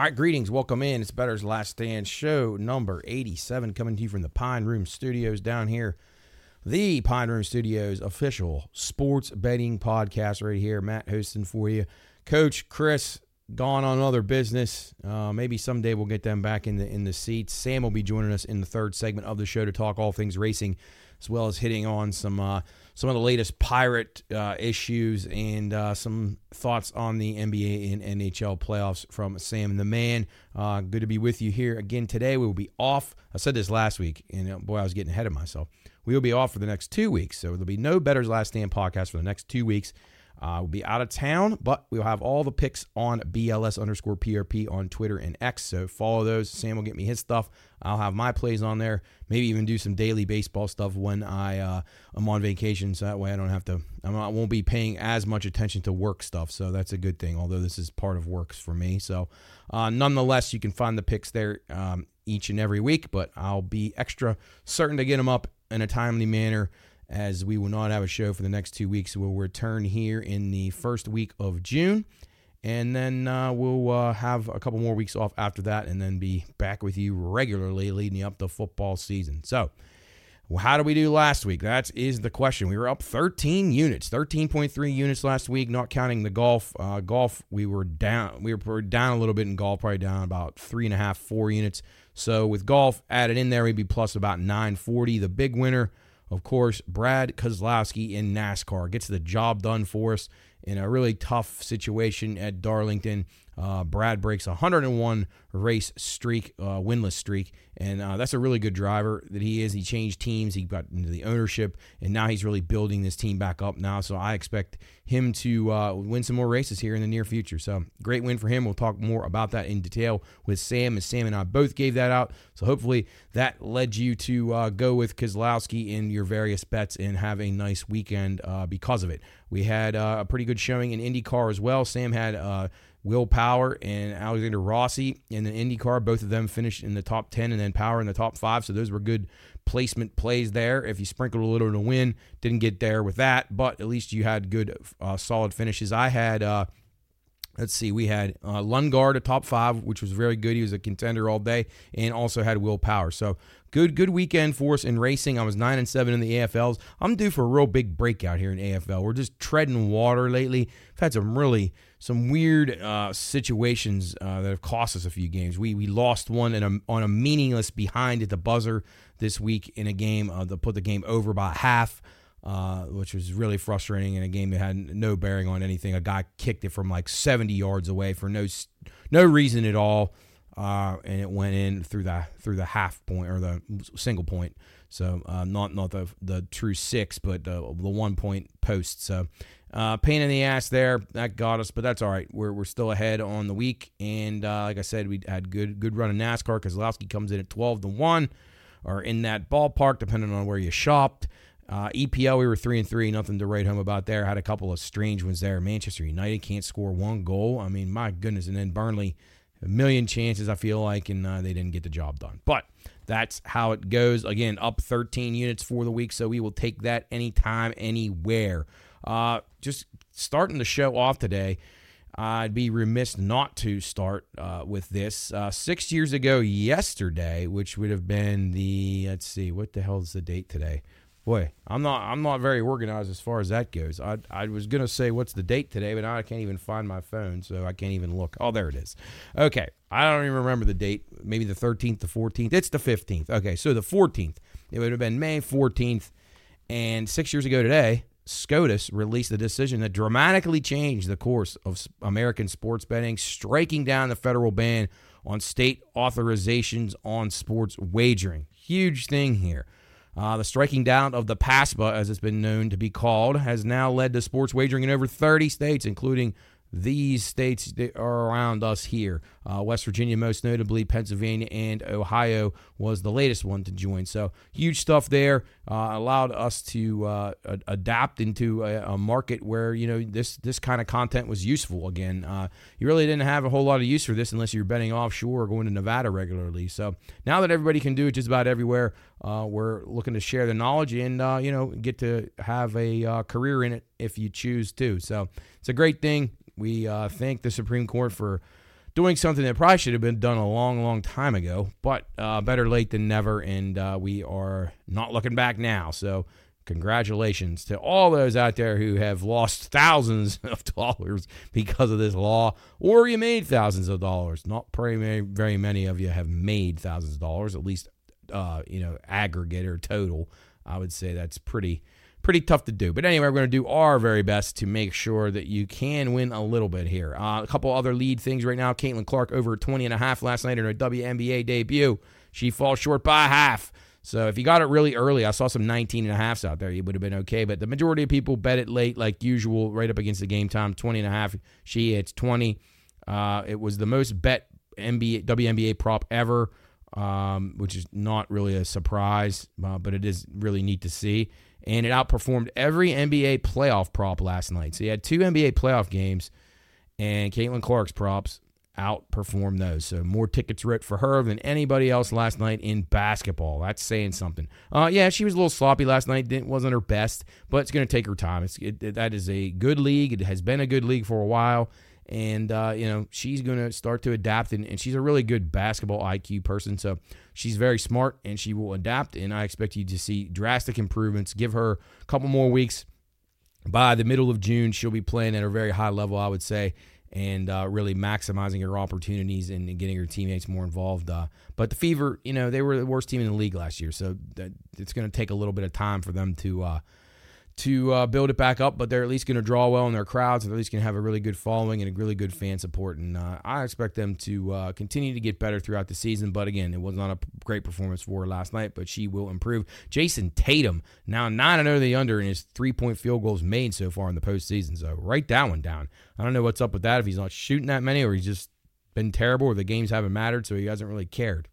All right, greetings. Welcome in. It's Bettor's Last Stand, show number 87, coming to you from the Pine Room Studios down here. The Pine Room Studios official sports betting podcast right here. Matt hosting for you. Coach Chris gone on other business. Maybe someday we'll get them back in the seats. Sam will be joining us in the third segment of the show to talk all things racing, as well as hitting on some of the latest Pirate issues and some thoughts on the NBA and NHL playoffs from Sam the Man. Good to be with you here again today. We will be off. I said this last week, and boy, I was getting ahead of myself. We will be off for the next 2 weeks, so there'll be no Bettor's Last Stand podcast for the next 2 weeks. We'll be out of town, but we'll have all the picks on BLS_PRP on Twitter and X, so follow those. Sam will get me his stuff. I'll have my plays on there, maybe even do some daily baseball stuff when I'm on vacation, so that way I won't be paying as much attention to work stuff, so that's a good thing, although this is part of works for me. So nonetheless, you can find the picks there each and every week, but I'll be extra certain to get them up in a timely manner, as we will not have a show for the next 2 weeks. We'll return here in the first week of June, and then we'll have a couple more weeks off after that, and then be back with you regularly leading up to football season. So how did we do last week? That is the question. We were up 13 units, 13.3 units last week, not counting the golf. Golf, we were down. We were down a little bit in golf, probably down about 3.5, 4 units. So with golf added in there, we'd be plus about 940. The big winner, of course, Brad Keselowski in NASCAR gets the job done for us in a really tough situation at Darlington. Brad breaks a 101 race streak, winless streak, and that's a really good driver that he is. He changed teams, he got into the ownership, and now he's really building this team back up now. So I expect him to win some more races here in the near future. So great win for him. We'll talk more about that in detail with Sam, as Sam and I both gave that out. So hopefully that led you to go with Keselowski in your various bets and have a nice weekend because of it. We had a pretty good showing in IndyCar as well. Sam had Will Power and Alexander Rossi in the IndyCar. Both of them finished in the top 10, and then Power in the top 5. So those were good placement plays there. If you sprinkled a little to win, didn't get there with that, but at least you had good, solid finishes. I had, we had Lundgaard at top 5, which was very good. He was a contender all day, and also had Will Power. So good weekend for us in racing. I was 9-7 in the AFLs. I'm due for a real big breakout here in AFL. We're just treading water lately. We've had some weird situations that have cost us a few games. We lost one on a meaningless behind at the buzzer this week in a game that put the game over by half, which was really frustrating in a game that had no bearing on anything. A guy kicked it from like 70 yards away for no reason at all, and it went in through the half point or the single point. So not the true 6, but the 1 point post. So pain in the ass there. That got us, but that's all right. We're still ahead on the week, and like I said, we had good run in NASCAR. Keselowski comes in at 12-1, or in that ballpark, depending on where you shopped. EPL, we were 3-3, nothing to write home about there. Had a couple of strange ones there. Manchester United can't score 1 goal. I mean, my goodness. And then Burnley, a million chances, I feel like, and they didn't get the job done. But that's how it goes. Again, up 13 units for the week, so we will take that anytime, anywhere. Just starting the show off today, I'd be remiss not to start with this. 6 years ago yesterday, which would have been what the hell is the date today? Boy, I'm not very organized as far as that goes. I was going to say what's the date today, but now I can't even find my phone, so I can't even look. Oh, there it is. Okay, I don't even remember the date. Maybe the 13th, the 14th. It's the 15th. Okay, so the 14th. It would have been May 14th, and 6 years ago today, SCOTUS released a decision that dramatically changed the course of American sports betting, striking down the federal ban on state authorizations on sports wagering. Huge thing here. The striking down of the PASPA, as it's been known to be called, has now led to sports wagering in over 30 states, including these states that are around us here. West Virginia, most notably, Pennsylvania, and Ohio was the latest one to join. So huge stuff there. Allowed us to adapt into a market where, this kind of content was useful again. You really didn't have a whole lot of use for this unless you're betting offshore or going to Nevada regularly. So now that everybody can do it just about everywhere, we're looking to share the knowledge and, get to have a career in it if you choose to. So it's a great thing. We thank the Supreme Court for doing something that probably should have been done a long, long time ago, but better late than never, and we are not looking back now. So congratulations to all those out there who have lost thousands of dollars because of this law, or you made thousands of dollars. Not very many of you have made thousands of dollars, at least aggregate or total. I would say that's pretty tough to do. But anyway, we're going to do our very best to make sure that you can win a little bit here. A couple other lead things right now. Caitlin Clark over 20.5 last night in her WNBA debut. She falls short by half. So if you got it really early, I saw some 19.5s out there, you would have been okay. But the majority of people bet it late like usual, right up against the game time, 20.5. She hits 20. It was the most bet WNBA prop ever, which is not really a surprise, but it is really neat to see. And it outperformed every NBA playoff prop last night. So you had 2 NBA playoff games, and Caitlin Clark's props outperformed those. So more tickets writ for her than anybody else last night in basketball. That's saying something. Yeah, she was a little sloppy last night. Wasn't her best, but it's going to take her time. That is a good league. It has been a good league for a while. And, she's going to start to adapt, and she's a really good basketball IQ person. So she's very smart, and she will adapt, and I expect you to see drastic improvements. Give her a couple more weeks. By the middle of June, she'll be playing at a very high level, I would say, and really maximizing her opportunities and getting her teammates more involved. But the Fever, they were the worst team in the league last year, so it's going to take a little bit of time for them to build it back up, but they're at least going to draw well in their crowds. They're at least going to have a really good following and a really good fan support, and I expect them to continue to get better throughout the season. But again, it was not a great performance for her last night, but she will improve. Jason Tatum, now 9-0 the under in his 3-point field goals made so far in the postseason, so write that one down. I don't know what's up with that, if he's not shooting that many or he's just been terrible or the games haven't mattered, so he hasn't really cared.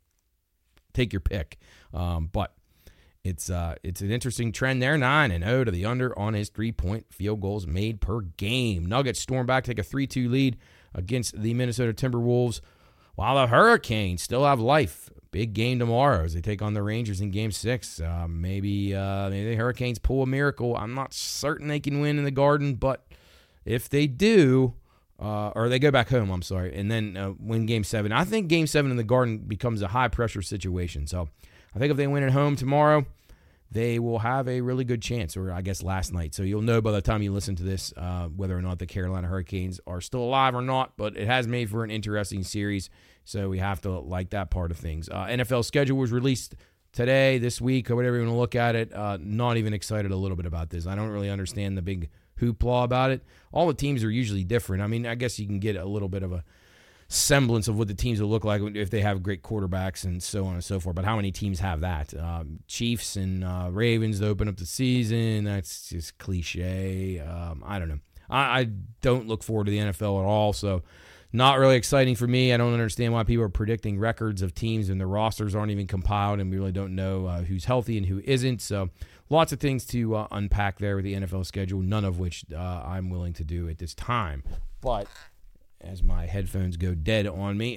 Take your pick. But it's an interesting trend there. 9-0 to the under on his 3-point field goals made per game. Nuggets storm back, take a 3-2 lead against the Minnesota Timberwolves, while the Hurricanes still have life. Big game tomorrow as they take on the Rangers in Game 6. Maybe the Hurricanes pull a miracle. I'm not certain they can win in the Garden, but if they do, or they go back home, and then win Game 7. I think Game 7 in the Garden becomes a high-pressure situation. So I think if they win at home tomorrow, they will have a really good chance, or I guess last night. So you'll know by the time you listen to this whether or not the Carolina Hurricanes are still alive or not, but it has made for an interesting series, so we have to like that part of things. NFL schedule was released today, this week, or whatever you want to look at it. Not even excited a little bit about this. I don't really understand the big hoopla about it. All the teams are usually different. I mean, I guess you can get a little bit of a semblance of what the teams will look like if they have great quarterbacks and so on and so forth. But how many teams have that? Chiefs and Ravens to open up the season. That's just cliche. I don't know. I don't look forward to the NFL at all, so not really exciting for me. I don't understand why people are predicting records of teams and the rosters aren't even compiled, and we really don't know who's healthy and who isn't. So lots of things to unpack there with the NFL schedule, none of which I'm willing to do at this time. But as my headphones go dead on me.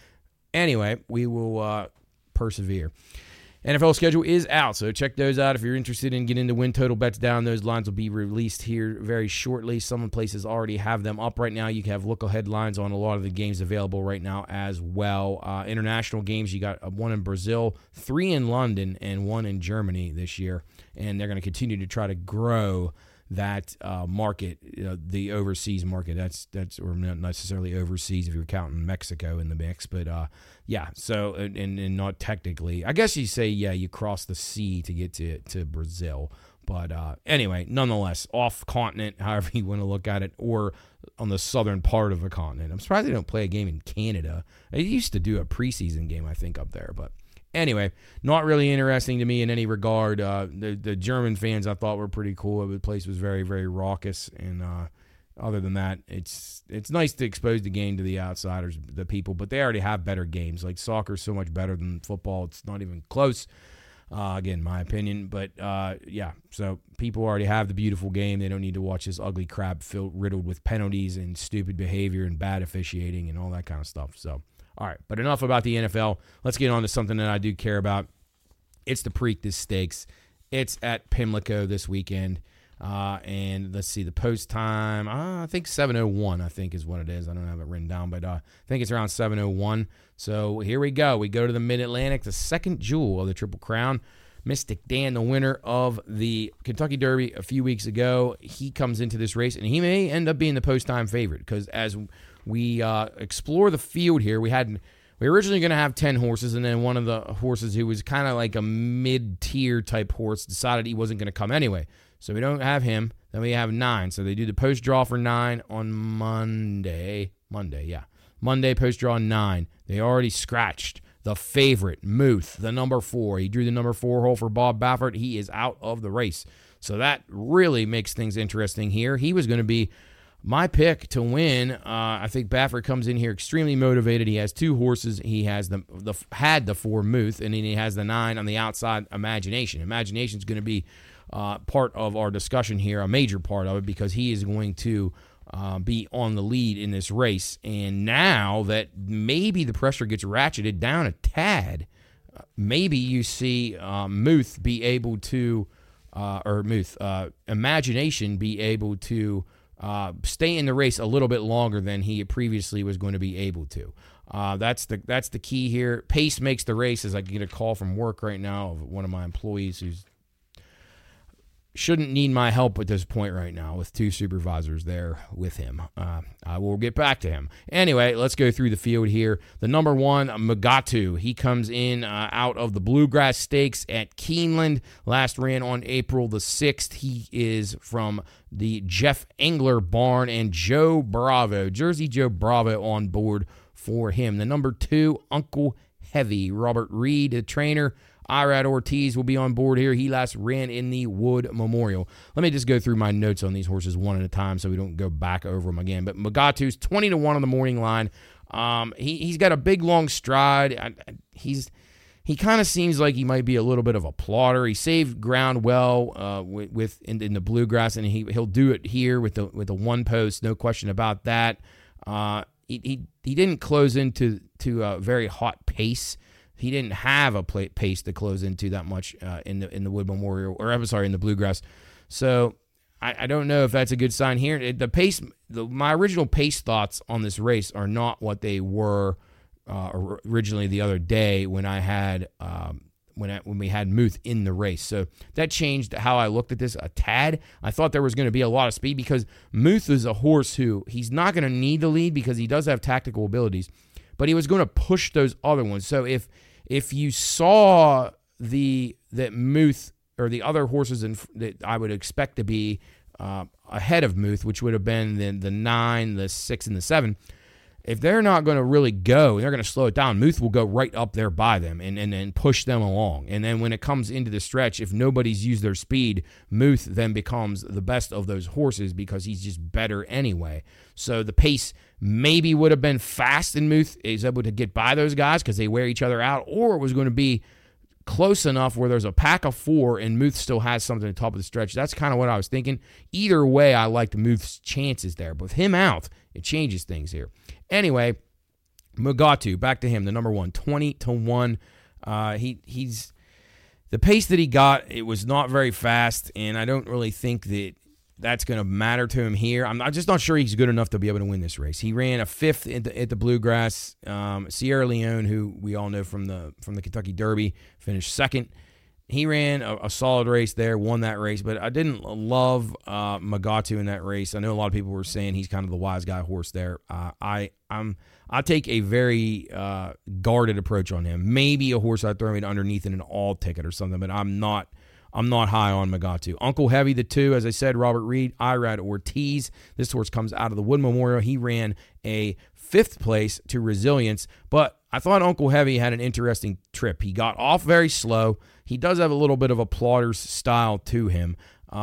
Anyway, we will persevere. NFL schedule is out, so check those out if you're interested in getting the win total bets down. Those lines will be released here very shortly. Some places already have them up right now. You can have look-ahead lines on a lot of the games available right now as well. International games, you got one in Brazil, 3 in London, and 1 in Germany this year, and they're going to continue to try to grow that market, the overseas market. That's or not necessarily overseas if you're counting Mexico in the mix, but yeah. So and not technically, I guess you say you cross the sea to get to Brazil, but anyway, nonetheless, off continent, however you want to look at it, or on the southern part of the continent. I'm surprised they don't play a game in Canada. They used to do a preseason game, I think, up there, but. Anyway, not really interesting to me in any regard. The German fans I thought were pretty cool. The place was very, very raucous, and other than that, it's nice to expose the game to the outsiders, the people, but they already have better games. Like soccer's so much better than football; it's not even close. Again, my opinion, but yeah. So people already have the beautiful game. They don't need to watch this ugly crap riddled with penalties and stupid behavior and bad officiating and all that kind of stuff. So. All right, but enough about the NFL. Let's get on to something that I do care about. It's the Preakness Stakes. It's at Pimlico this weekend. And let's see, the post time, I think 7:01, I think is what it is. I don't have it written down, but I think it's around 7:01. So here we go. We go to the Mid-Atlantic, the second jewel of the Triple Crown. Mystic Dan, the winner of the Kentucky Derby a few weeks ago, he comes into this race, and he may end up being the post-time favorite because as we explore the field here, we were originally going to have 10 horses, and then one of the horses who was kind of like a mid-tier type horse decided he wasn't going to come anyway. So we don't have him. Then we have 9. So they do the post-draw for 9 on Monday. Monday, post-draw 9. They already scratched the favorite, Muth, the number 4. He drew the number 4 hole for Bob Baffert. He is out of the race. So that really makes things interesting here. He was going to be my pick to win. I think Baffert comes in here extremely motivated. He has 2 horses. He has had the 4 Muth, and then he has the 9 on the outside, Imagination. Imagination's going to be part of our discussion here, a major part of it, because he is going to be on the lead in this race. And now that maybe the pressure gets ratcheted down a tad, maybe you see Muth be able to, Imagination be able to stay in the race a little bit longer than he previously was going to be able to. That's the key here. Pace makes the race, as I get a call from work right now of one of my employees who's shouldn't need my help at this point right now with 2 supervisors there with him. I will get back to him. Anyway, let's go through the field here. The number 1, Mugatu. He comes in out of the Bluegrass Stakes at Keeneland. Last ran on April the 6th. He is from the Jeff Engler barn, and Joe Bravo, Jersey Joe Bravo, on board for him. The number 2, Uncle Heavy. Robert Reed, the trainer. Irad Ortiz will be on board here. He last ran in the Wood Memorial. Let me just go through my notes on these horses one at a time so we don't go back over them again. But Mugatu's 20-1 on the morning line. He's got a big, long stride. He kind of seems like he might be a little bit of a plotter. He saved ground well in the Bluegrass, and he'll do it here with the one post, no question about that. He didn't close into a very hot pace. He didn't have a pace to close into that much in the Wood Memorial, or I'm sorry, in the Bluegrass. So I don't know if that's a good sign here. The pace, my original pace thoughts on this race are not what they were originally the other day when I had when we had Muth in the race. So that changed how I looked at this a tad. I thought there was going to be a lot of speed because Muth is a horse who he's not going to need the lead because he does have tactical abilities, but he was going to push those other ones. So if you saw that Muth or the other horses that I would expect to be ahead of Muth, which would have been the 9, the 6, and the 7, if they're not going to really go, they're going to slow it down, Muth will go right up there by them and push them along. And then when it comes into the stretch, if nobody's used their speed, Muth then becomes the best of those horses because he's just better anyway. So the pace maybe would have been fast, and Muth is able to get by those guys because they wear each other out, or it was going to be close enough where there's a pack of 4 and Muth still has something at the top of the stretch. That's kind of what I was thinking. Either way, I liked Muth's chances there. But with him out, it changes things here. Anyway, Mugatu, back to him, the number 1, 20-1. He's the pace that he got, it was not very fast, and I don't really think that's going to matter to him here. I'm just not sure he's good enough to be able to win this race. He ran a 5th at the Bluegrass. Sierra Leone, who we all know from the Kentucky Derby, finished 2nd. He ran a solid race there, won that race, but I didn't love Mugatu in that race. I know a lot of people were saying he's kind of the wise guy horse there. I take a very guarded approach on him. Maybe a horse I'd throw in underneath in an all ticket or something, but I'm not high on Mugatu. Uncle Heavy, the 2, as I said, Robert Reed, Irad Ortiz. This horse comes out of the Wood Memorial. He ran a 5th place to Resilience, but I thought Uncle Heavy had an interesting trip. He got off very slow. He does have a little bit of a plotter's style to him.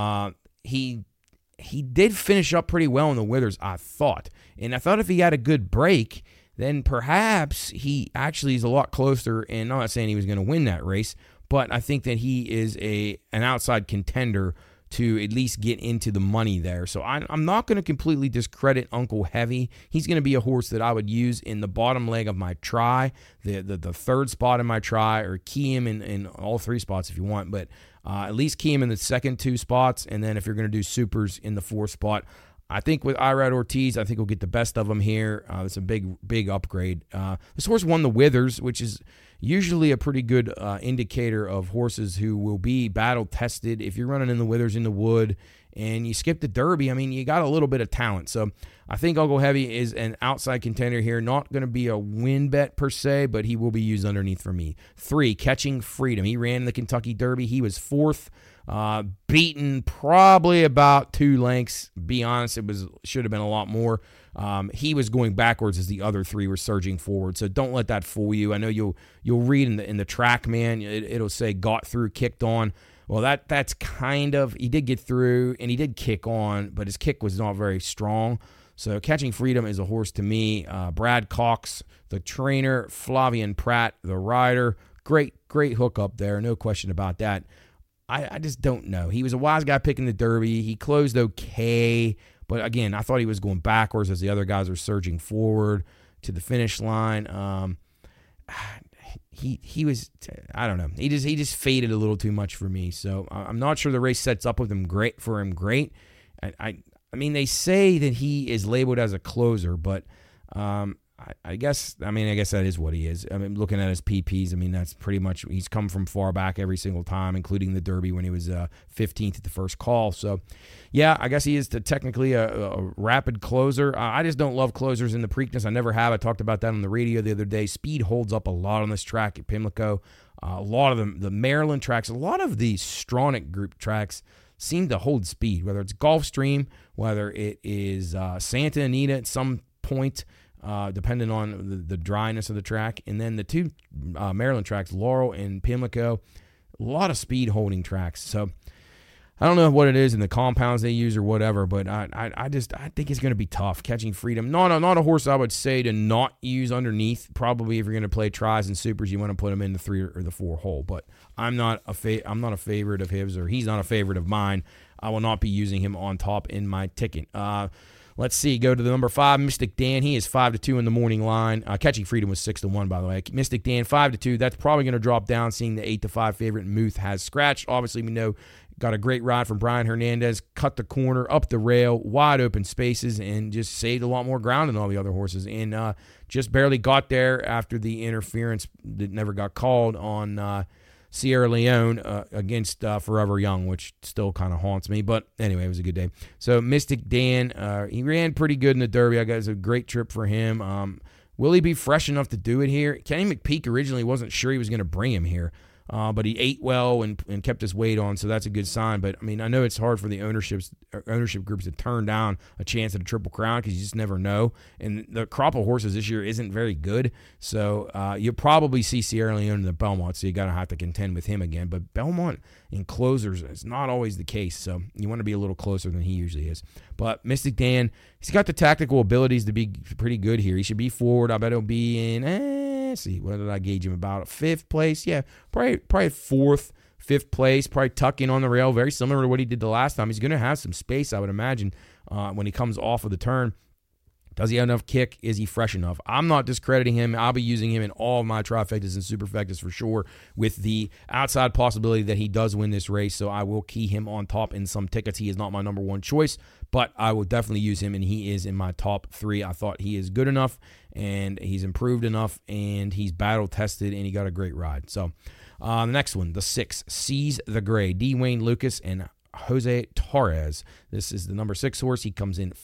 He did finish up pretty well in the Withers, I thought. And I thought if he had a good break, then perhaps he actually is a lot closer. And I'm not saying he was going to win that race, but I think that he is an outside contender to at least get into the money there. So I'm not going to completely discredit Uncle Heavy. He's going to be a horse that I would use in the bottom leg of my try, the 3rd spot in my try, or key him in all 3 spots if you want. But At least key him in the second 2 spots, and then if you're going to do supers in the 4th spot, I think with Irad Ortiz, I think we'll get the best of him here. It's a big upgrade. This horse won the Withers, which is usually a pretty good indicator of horses who will be battle-tested. If you're running in the Withers in the Wood and you skip the Derby, I mean, you got a little bit of talent. So I think I'll Go Heavy is an outside contender here. Not going to be a win bet per se, but he will be used underneath for me. 3, Catching Freedom. He ran the Kentucky Derby. He was 4th. Beaten probably about 2 lengths. Be honest, should have been a lot more. He was going backwards as the other 3 were surging forward. So don't let that fool you. I know you'll read in the track, man. It'll say got through, kicked on. Well, that's kind of, he did get through and he did kick on, but his kick was not very strong. So Catching Freedom is a horse to me. Brad Cox, the trainer, Flavian Pratt, the rider. Great hook up there. No question about that. I just don't know. He was a wise guy picking the Derby. He closed okay, but again, I thought he was going backwards as the other guys were surging forward to the finish line. He was, I don't know. He just faded a little too much for me. So I'm not sure the race sets up with him great. I mean, they say that he is labeled as a closer, but I guess that is what he is. I mean, looking at his PPs, I mean, that's pretty much, he's come from far back every single time, including the Derby when he was 15th at the first call. So, yeah, I guess he is technically a rapid closer. I just don't love closers in the Preakness. I never have. I talked about that on the radio the other day. Speed holds up a lot on this track at Pimlico. A lot of them, the Maryland tracks, a lot of the Stronach Group tracks seem to hold speed, whether it's Gulfstream, whether it is Santa Anita at some point, depending on the dryness of the track. And then the 2 Maryland tracks, Laurel and Pimlico, a lot of speed holding tracks. So I don't know what it is in the compounds they use or whatever, but I think it's going to be tough. Catching Freedom, not a horse I would say to not use underneath. Probably if you're going to play tries and supers, you want to put him in the 3 or the 4 hole. But I'm not a favorite of his, or he's not a favorite of mine. I will not be using him on top in my ticket. Let's see. Go to the number 5, Mystic Dan. He is 5-2 in the morning line. Catching Freedom was 6-1, by the way. Mystic Dan 5-2. That's probably going to drop down, seeing the 8-5 favorite Muth has scratched. Obviously, we know got a great ride from Brian Hernandez. Cut the corner, up the rail, wide open spaces, and just saved a lot more ground than all the other horses. And just barely got there after the interference that never got called on Sierra Leone against Forever Young, which still kind of haunts me. But anyway, it was a good day. So Mystic Dan, he ran pretty good in the Derby. I guess it was a great trip for him. Will he be fresh enough to do it here? Kenny McPeak originally wasn't sure he was going to bring him here. But he ate well and kept his weight on, so that's a good sign. But, I mean, I know it's hard for the ownership groups to turn down a chance at a Triple Crown because you just never know. And the crop of horses this year isn't very good. So you'll probably see Sierra Leone in the Belmont, so you got to have to contend with him again. But Belmont in closers is not always the case, so you want to be a little closer than he usually is. But Mystic Dan, he's got the tactical abilities to be pretty good here. He should be forward. I bet he'll be in, let's see, what did I gauge him about? 5th place? Yeah, probably 4th, 5th place, probably tucking on the rail, very similar to what he did the last time. He's going to have some space, I would imagine, when he comes off of the turn. Does he have enough kick? Is he fresh enough? I'm not discrediting him. I'll be using him in all of my trifectas and superfectas for sure, with the outside possibility that he does win this race. So I will key him on top in some tickets. He is not my number 1 choice, but I will definitely use him, and he is in my top 3. I thought he is good enough, and he's improved enough, and he's battle-tested, and he got a great ride. So the next one, the 6, Seize the Gray. D. Wayne Lucas and Jose Torres. This is the number 6 horse. He comes in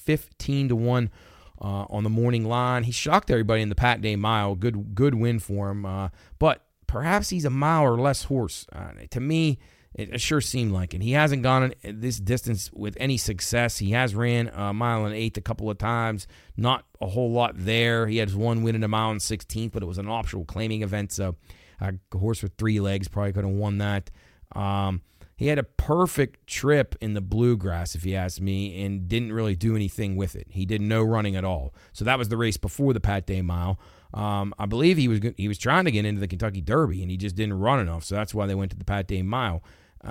15-1. On the morning line. He shocked everybody in the Pat Day Mile. Good win for him. But perhaps he's a mile or less horse. To me, it sure seemed like it. He hasn't gone this distance with any success. He has ran a mile and 1/8 a couple of times. Not a whole lot there. He had 1 win in a mile and 16th, but it was an optional claiming event. So a horse with 3 legs probably could have won that. He had a perfect trip in the Bluegrass, if you ask me, and didn't really do anything with it. He did no running at all. So that was the race before the Pat Day Mile. I believe he was trying to get into the Kentucky Derby, and he just didn't run enough. So that's why they went to the Pat Day Mile.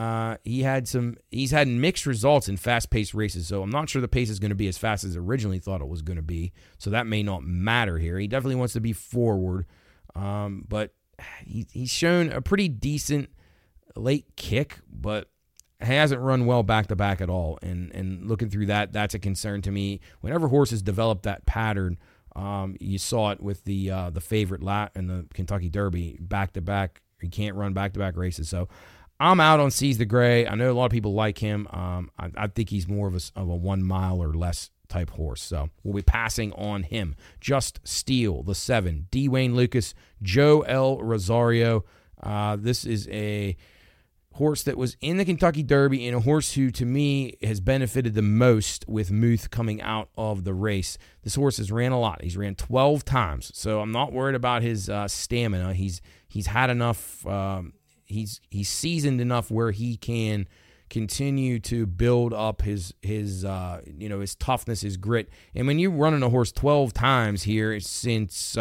He's had mixed results in fast-paced races, so I'm not sure the pace is going to be as fast as originally thought it was going to be. So that may not matter here. He definitely wants to be forward, but he's shown a pretty decent late kick, but hasn't run well back-to-back at all. And looking through that, that's a concern to me. Whenever horses develop that pattern, you saw it with the favorite in the Kentucky Derby, back-to-back. He can't run back-to-back races. So I'm out on Seize the Gray. I know a lot of people like him. I think he's more of a 1 mile or less type horse. So we'll be passing on him. Just Steel, the 7. D. Wayne Lucas, Joe L. Rosario. This is a horse that was in the Kentucky Derby and a horse who, to me, has benefited the most with Muth coming out of the race. This horse has ran a lot. He's ran 12 times, so I'm not worried about his stamina. He's had enough. He's seasoned enough where he can continue to build up his toughness, his grit. And when you're running a horse 12 times here since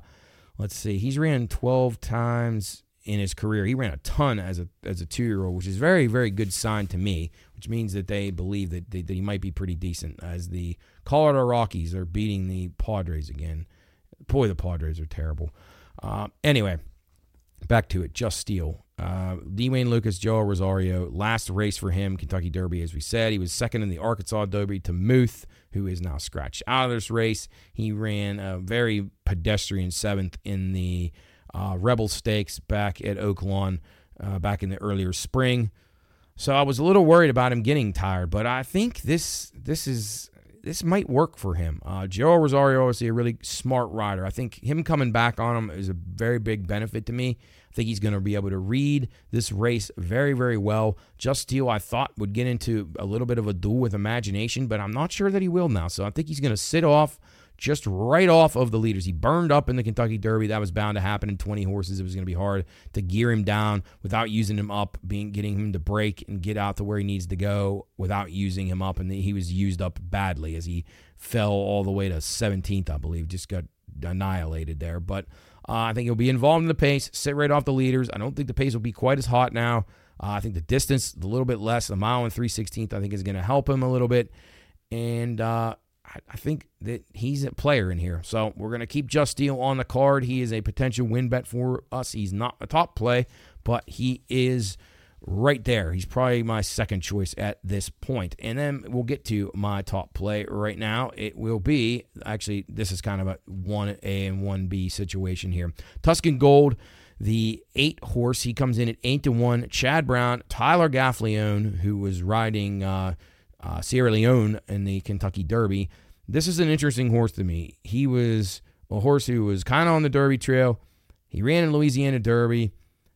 he's ran 12 times in his career. He ran a ton as a 2-year-old, which is very, very good sign to me, which means that they believe that he might be pretty decent, as the Colorado Rockies are beating the Padres again. Boy, the Padres are terrible. Anyway, back to it. Just Steel. D. Wayne Lucas, Joe Rosario. Last race for him, Kentucky Derby, as we said. He was second in the Arkansas Derby to Muth, who is now scratched out of this race. He ran a very pedestrian 7th in the Rebel Stakes back at Oaklawn back in the earlier spring. So I was a little worried about him getting tired, but I think this might work for him. Joe Rosario, obviously a really smart rider. I think him coming back on him is a very big benefit to me. I think he's going to be able to read this race very, very well. Just Steel, I thought, would get into a little bit of a duel with Imagination, but I'm not sure that he will now. So I think he's going to sit off, just right off of the leaders. He burned up in the Kentucky Derby. That was bound to happen in 20 horses. It was going to be hard to gear him down without using him up, getting him to break and get out to where he needs to go without using him up. And he was used up badly as he fell all the way to 17th, I believe. Just got annihilated there. But I think he'll be involved in the pace, sit right off the leaders. I don't think the pace will be quite as hot now. I think the distance, a little bit less, a mile and 3/16, I think is going to help him a little bit. And I think that he's a player in here. So we're going to keep Just Steel on the card. He is a potential win bet for us. He's not a top play, but he is right there. He's probably my second choice at this point. And then we'll get to my top play right now. It will be, actually, this is kind of a 1A and 1B situation here. Tuscan Gold, the 8 horse. He comes in at 8-1. Chad Brown, Tyler Gaffalione, who was riding Sierra Leone in the Kentucky Derby. This is an interesting horse to me. He was a horse who was kind of on the Derby trail. He ran in Louisiana Derby.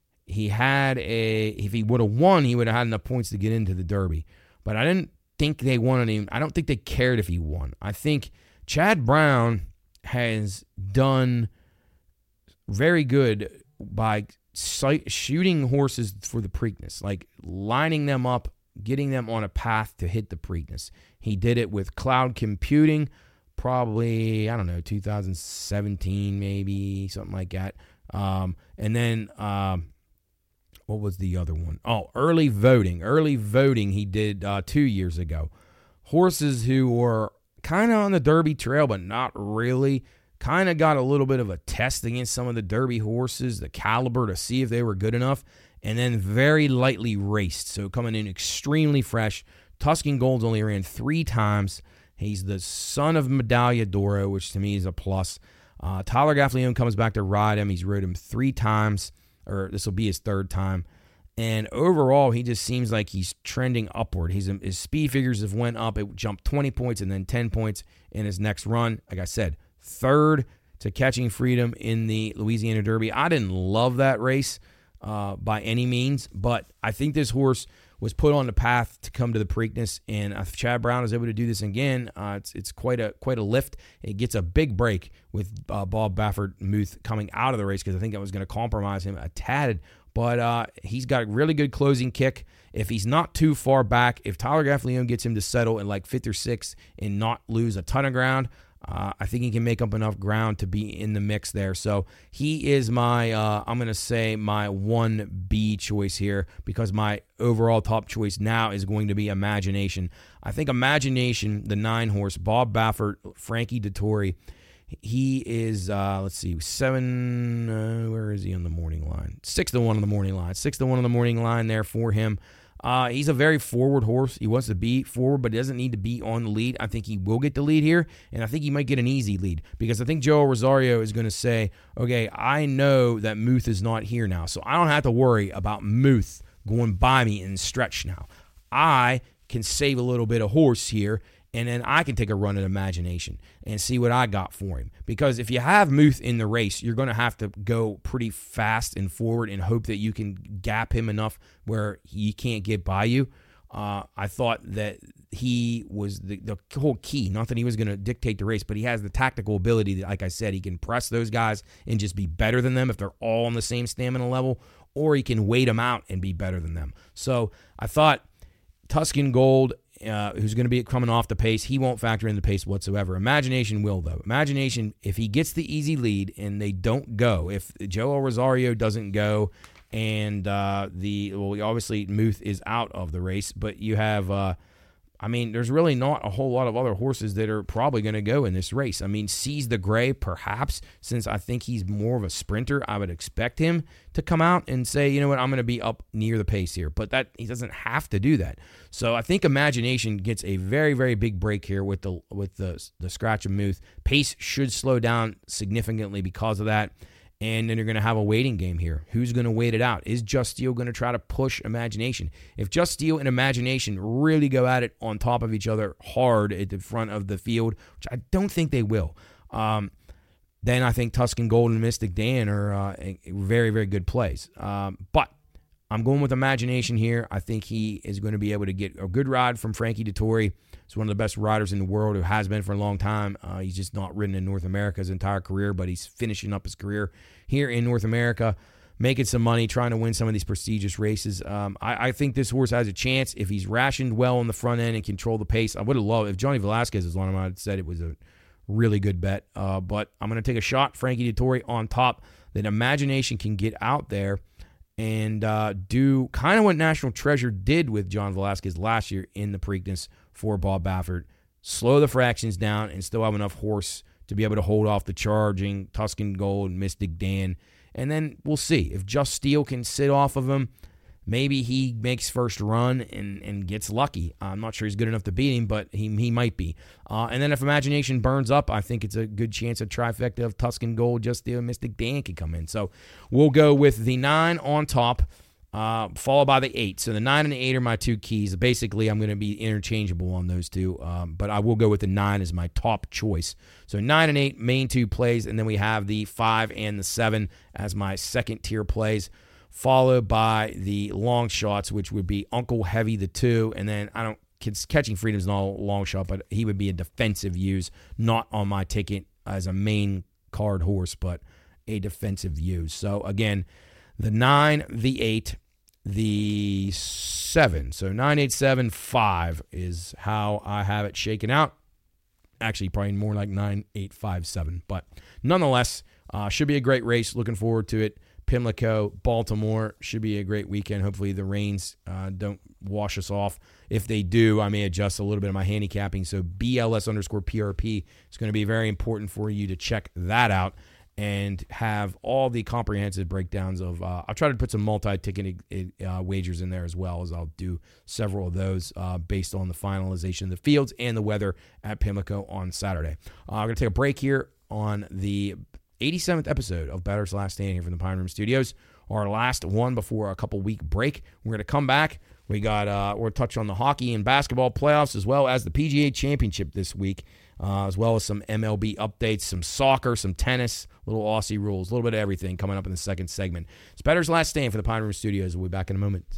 If he would have won, he would have had enough points to get into the Derby. But I didn't think they wanted him. I don't think they cared if he won. I think Chad Brown has done very good by shooting horses for the Preakness, like lining them up, getting them on a path to hit the Preakness. He did it with Cloud Computing, probably, 2017 maybe, something like that. And then what was the other one? Oh, Early Voting. Early Voting he did 2 years ago. Horses who were kind of on the Derby trail, but not really. Kind of got a little bit of a test against some of the Derby horses, the caliber, to see if they were good enough. And then very lightly raced. So coming in extremely fresh. Tuscan Gold's only ran 3 times. He's the son of Medaglia d'Oro, which to me is a plus. Tyler Gaffalione comes back to ride him. He's rode him 3 times, or this will be his 3rd time. And overall, he just seems like he's trending upward. His speed figures have went up. It jumped 20 points and then 10 points in his next run. Like I said, 3rd to Catching Freedom in the Louisiana Derby. I didn't love that race by any means, but I think this horse was put on the path to come to the Preakness, and if Chad Brown is able to do this again, it's quite a lift. It gets a big break with Bob Baffert Muth coming out of the race, because I think that was going to compromise him a tad, but he's got a really good closing kick. If he's not too far back, if Tyler Gaffalione gets him to settle in like 5th or 6th and not lose a ton of ground, I think he can make up enough ground to be in the mix there. So he is my, I'm going to say my 1B choice here, because my overall top choice now is going to be Imagination. I think Imagination, the 9 horse, Bob Baffert, Frankie Dettori, He is, let's see, 7, where is he on the morning line? 6-1 on the morning line. 6-1 on the morning line there for him. He's a very forward horse. He wants to be forward, but he doesn't need to be on the lead. I think he will get the lead here, and I think he might get an easy lead because I think Joel Rosario is going to say, okay, I know that Muth is not here now, so I don't have to worry about Muth going by me in stretch now. I can save a little bit of horse here, and then I can take a run at Imagination and see what I got for him. Because if you have Muth in the race, you're going to have to go pretty fast and forward and hope that you can gap him enough where he can't get by you. I thought that he was the whole key. Not that he was going to dictate the race, but he has the tactical ability that, like I said, he can press those guys and just be better than them if they're all on the same stamina level, or he can wait them out and be better than them. So I thought Tuscan Gold, who's going to be coming off the pace, he won't factor in the pace whatsoever. Imagination will, though. Imagination, if he gets the easy lead and they don't go, if Joel Rosario doesn't go, and obviously Muth is out of the race, but you have, there's really not a whole lot of other horses that are probably going to go in this race. Seize the Gray, perhaps, since I think he's more of a sprinter, I would expect him to come out and say, you know what, I'm going to be up near the pace here. But that he doesn't have to do that. So I think Imagination gets a very, very big break here with the scratch of Muth. Pace should slow down significantly because of that. And then you're going to have a waiting game here. Who's going to wait it out? Is Just Steel going to try to push Imagination? If Just Steel and Imagination really go at it on top of each other hard at the front of the field, which I don't think they will, then I think Tuscan Gold and Mystic Dan are very, very good plays. But I'm going with Imagination here. I think he is going to be able to get a good ride from Frankie Dettori. He's one of the best riders in the world, who has been for a long time. He's just not ridden in North America his entire career, but he's finishing up his career here in North America, making some money, trying to win some of these prestigious races. I think this horse has a chance if he's rationed well on the front end and control the pace. I would have loved if Johnny Velasquez is on him. I would have said it was a really good bet. But I'm going to take a shot, Frankie Dettori on top, that Imagination can get out there and do kind of what National Treasure did with John Velasquez last year in the Preakness for Bob Baffert. Slow the fractions down and still have enough horse to be able to hold off the charging Tuscan Gold, Mystic Dan. And then we'll see. If Just Steel can sit off of him, maybe he makes first run and gets lucky. I'm not sure he's good enough to beat him, but he might be. And then if Imagination burns up, I think it's a good chance a trifecta of Tuscan Gold, Just Steel, and Mystic Dan can come in. So we'll go with the 9 on top, followed by the 8. So the 9 and the 8 are my two keys. Basically, I'm going to be interchangeable on those two, but I will go with the 9 as my top choice. So 9 and 8, main two plays, and then we have the 5 and the 7 as my second tier plays, followed by the long shots, which would be Uncle Heavy, the 2, and then Catching Freedom's not a long shot, but he would be a defensive use, not on my ticket as a main card horse, but a defensive use. So again, the 9, the 8, the 7. So 9, 8, 7, 5 is how I have it shaken out. Actually, probably more like 9, 8, 5, 7. But nonetheless, should be a great race. Looking forward to it. Pimlico, Baltimore, should be a great weekend. Hopefully the rains don't wash us off. If they do, I may adjust a little bit of my handicapping. So BLS_PRP is going to be very important for you to check that out and have all the comprehensive breakdowns of, I'll try to put some multi-ticket wagers in there as well, as I'll do several of those based on the finalization of the fields and the weather at Pimlico on Saturday. I'm going to take a break here on the 87th episode of Bettor's Last Stand here from the Pine Room Studios. Our last one before a couple-week break. We're going to come back. We'll touch on the hockey and basketball playoffs as well as the PGA Championship this week, as well as some MLB updates, some soccer, some tennis, little Aussie rules, a little bit of everything coming up in the second segment. It's Bettor's Last Stand for the Pine Room Studios. We'll be back in a moment.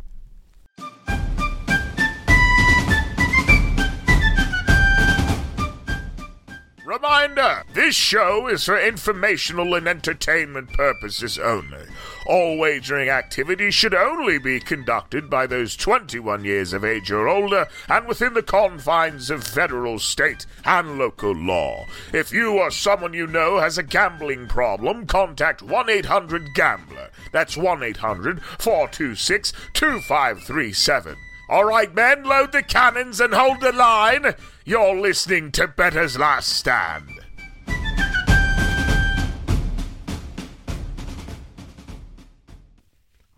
Reminder, this show is for informational and entertainment purposes only. All wagering activities should only be conducted by those 21 years of age or older and within the confines of federal, state, and local law. If you or someone you know has a gambling problem, contact 1-800-GAMBLER. That's 1-800-426-2537. All right, men, load the cannons and hold the line. You're listening to Bettor's Last Stand.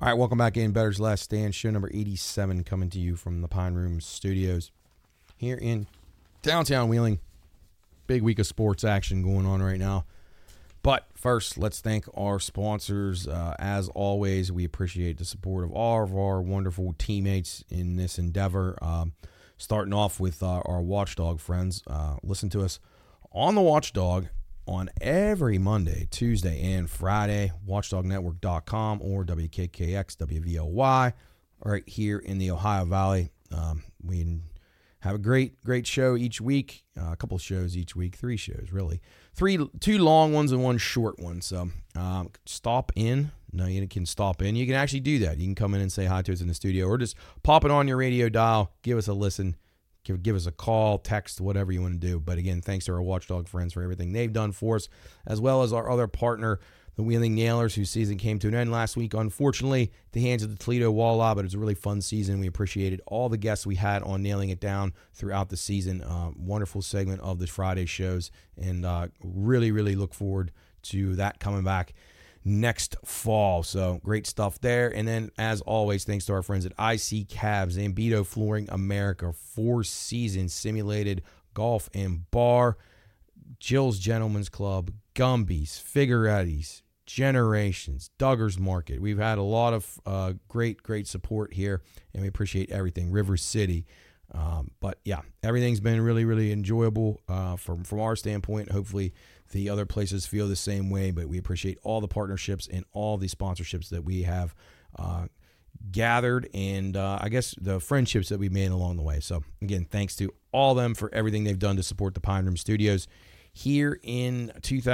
All right, welcome back in Bettor's Last Stand, show number 87, coming to you from the Pine Room Studios here in downtown Wheeling. Big week of sports action going on right now. But first, let's thank our sponsors. As always, we appreciate the support of all of our wonderful teammates in this endeavor. Starting off with our Watchdog friends. Listen to us on the Watchdog on every Monday, Tuesday, and Friday. WatchdogNetwork.com or WKKX WVLY right here in the Ohio Valley. We have a great show each week. A couple shows each week. 3 shows, really. 2 long ones and 1 short one. So stop in. No, you can stop in. You can actually do that. You can come in and say hi to us in the studio or just pop it on your radio dial. Give us a listen. Give us a call, text, whatever you want to do. But again, thanks to our Watchdog friends for everything they've done for us, as well as our other partner, the Wheeling Nailers, whose season came to an end last week, unfortunately, at the hands of the Toledo Walleye, but it was a really fun season. We appreciated all the guests we had on Nailing It Down throughout the season. Wonderful segment of the Friday shows, and really, really look forward to that coming back next fall. So great stuff there. And then, as always, thanks to our friends at IC Cabs, Zambito Flooring America, 4 Seasons Simulated Golf and Bar, Jill's Gentlemen's Club, Gumby's, Figueretti's, Generations, Duggar's Market. We've had a lot of great support here, and we appreciate everything. River City. But yeah, everything's been really, really enjoyable from our standpoint. Hopefully the other places feel the same way, but we appreciate all the partnerships and all the sponsorships that we have gathered, and I guess the friendships that we made along the way. So again, thanks to all of them for everything they've done to support the Pine Room Studios here in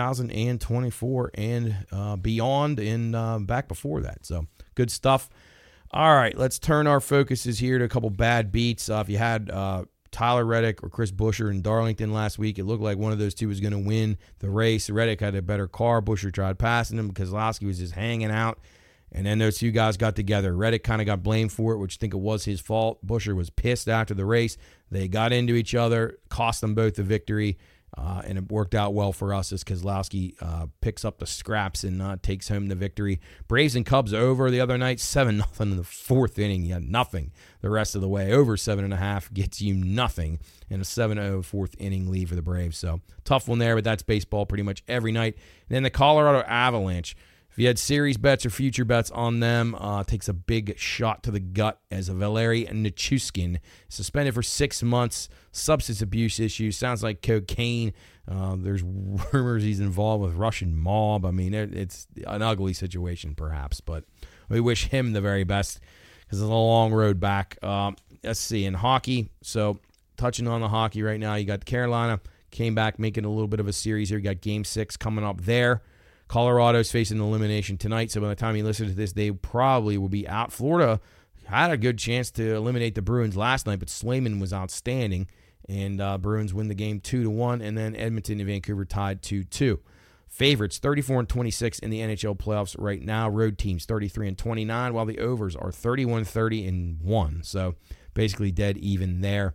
2024 and beyond, and back before that. So good stuff. All right, let's turn our focuses here to a couple bad beats. If you had Tyler Reddick or Chris Buescher in Darlington last week, it looked like one of those two was going to win the race. Reddick had a better car. Buescher tried passing him because Kozlowski was just hanging out. And then those 2 guys got together. Reddick kind of got blamed for it, which I think it was his fault. Buescher was pissed after the race. They got into each other, cost them both the victory. And it worked out well for us as Kozlowski picks up the scraps and takes home the victory. Braves and Cubs over the other night, 7-0 in the 4th inning. You had nothing the rest of the way. Over 7.5 gets you nothing, and a 7-0 4th inning lead for the Braves. So tough one there, but that's baseball pretty much every night. And then the Colorado Avalanche. If you had series bets or future bets on them, takes a big shot to the gut as a Valeri Nichushkin suspended for 6 months. Substance abuse issues. Sounds like cocaine. There's rumors he's involved with Russian mob. I mean, it's an ugly situation, perhaps, but we wish him the very best because it's a long road back. Let's see, in hockey, so touching on the hockey right now, you got Carolina came back making a little bit of a series here. You got Game 6 coming up there. Colorado's facing elimination tonight, so by the time you listen to this, they probably will be out. Florida had a good chance to eliminate the Bruins last night, but Swayman was outstanding, and Bruins win the game 2-1, and then Edmonton and Vancouver tied 2-2. Favorites 34-26 in the NHL playoffs right now. Road teams 33-29, while the overs are 31-30-1. So basically dead even there.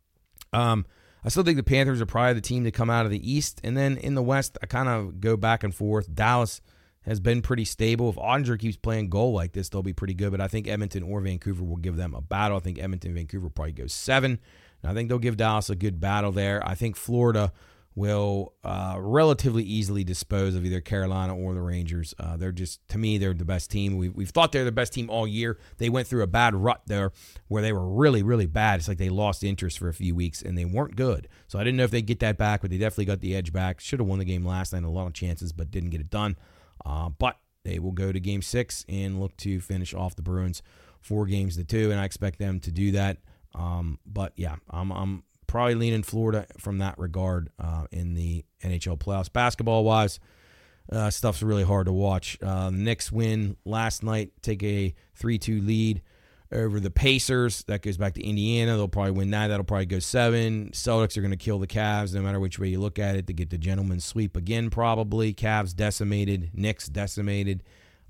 I still think the Panthers are probably the team to come out of the East. And then in the West, I kind of go back and forth. Dallas has been pretty stable. If Ottinger keeps playing goal like this, they'll be pretty good. But I think Edmonton or Vancouver will give them a battle. I think Edmonton and Vancouver will probably go 7. And I think they'll give Dallas a good battle there. I think Florida will relatively easily dispose of either Carolina or the Rangers. They're just, to me, they're the best team. We've thought they're the best team all year. They went through a bad rut there where they were really, really bad. It's like they lost interest for a few weeks, and they weren't good. So I didn't know if they'd get that back, but they definitely got the edge back. Should have won the game last night, a lot of chances, but didn't get it done. But they will go to Game 6 and look to finish off the Bruins 4-2, and I expect them to do that. But yeah, I'm probably leaning Florida from that regard in the NHL playoffs. Basketball-wise, stuff's really hard to watch. The Knicks win last night, take a 3-2 lead over the Pacers. That goes back to Indiana. They'll probably win that. That'll probably go 7. Celtics are going to kill the Cavs no matter which way you look at it to get the gentleman's sweep again probably. Cavs decimated. Knicks decimated.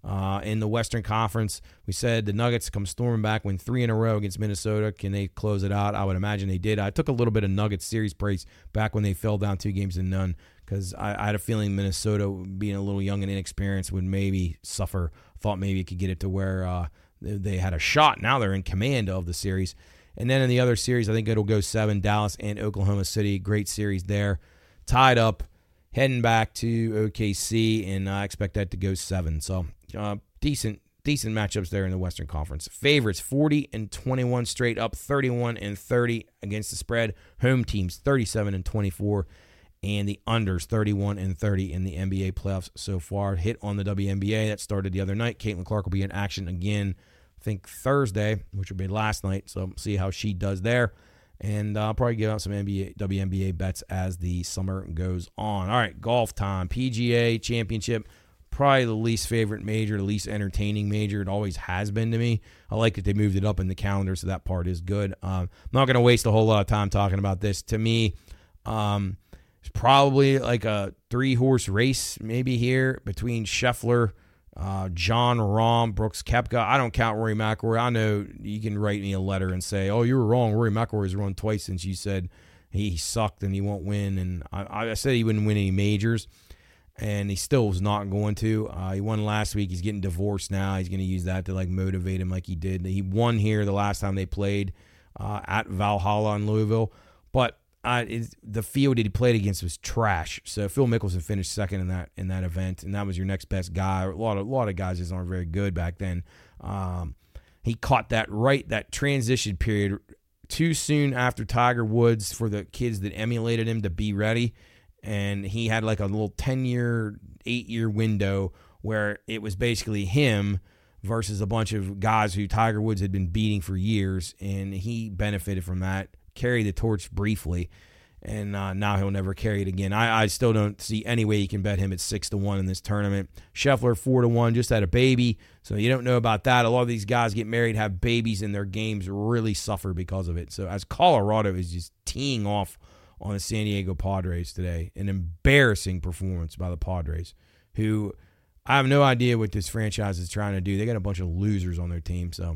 In the Western Conference, we said the Nuggets come storming back, win 3 in a row against Minnesota. Can they close it out? I would imagine they did. I took a little bit of Nuggets series praise back when they fell down 2-0 because I had a feeling Minnesota, being a little young and inexperienced, would maybe suffer. Thought maybe it could get it to where they had a shot. Now they're in command of the series. And then in the other series, I think it'll go 7, Dallas and Oklahoma City. Great series there. Tied up, heading back to OKC, and I expect that to go 7. So decent matchups there in the Western Conference. Favorites 40-21 straight up, 31-30 against the spread. Home teams 37-24, and the unders 31-30 in the NBA playoffs so far. Hit on the WNBA that started the other night. Caitlin Clark will be in action again, I think Thursday, which will be last night. So see how she does there. And I'll probably give out some WNBA bets as the summer goes on. All right, golf time. PGA Championship, probably the least favorite major, the least entertaining major. It always has been to me. I like that they moved it up in the calendar, so that part is good. I'm not going to waste a whole lot of time talking about this. To me, it's probably like a 3-horse race maybe here between Scheffler, Jon Rahm, Brooks Koepka. I don't count Rory McIlroy. I know you can write me a letter and say, oh, you were wrong. Rory McIlroy has run twice since you said he sucked and he won't win. And I said he wouldn't win any majors, and he still was not going to. He won last week. He's getting divorced now. He's going to use that to motivate him like he did. He won here the last time they played at Valhalla in Louisville. But the field that he played against was trash. So Phil Mickelson finished second in that event, and that was your next best guy. A lot of guys just aren't very good back then. He caught that transition period too soon after Tiger Woods for the kids that emulated him to be ready, and he had like a little 10-year, 8-year window where it was basically him versus a bunch of guys who Tiger Woods had been beating for years, and he benefited from that. Carry the torch briefly, and now he'll never carry it again. I still don't see any way you can bet him at 6-1 in this tournament. Scheffler 4-1, just had a baby, so you don't know about that. A lot of these guys get married, have babies, and their games really suffer because of it. So as Colorado is just teeing off on the San Diego Padres today, an embarrassing performance by the Padres, who I have no idea what this franchise is trying to do. They got a bunch of losers on their team, so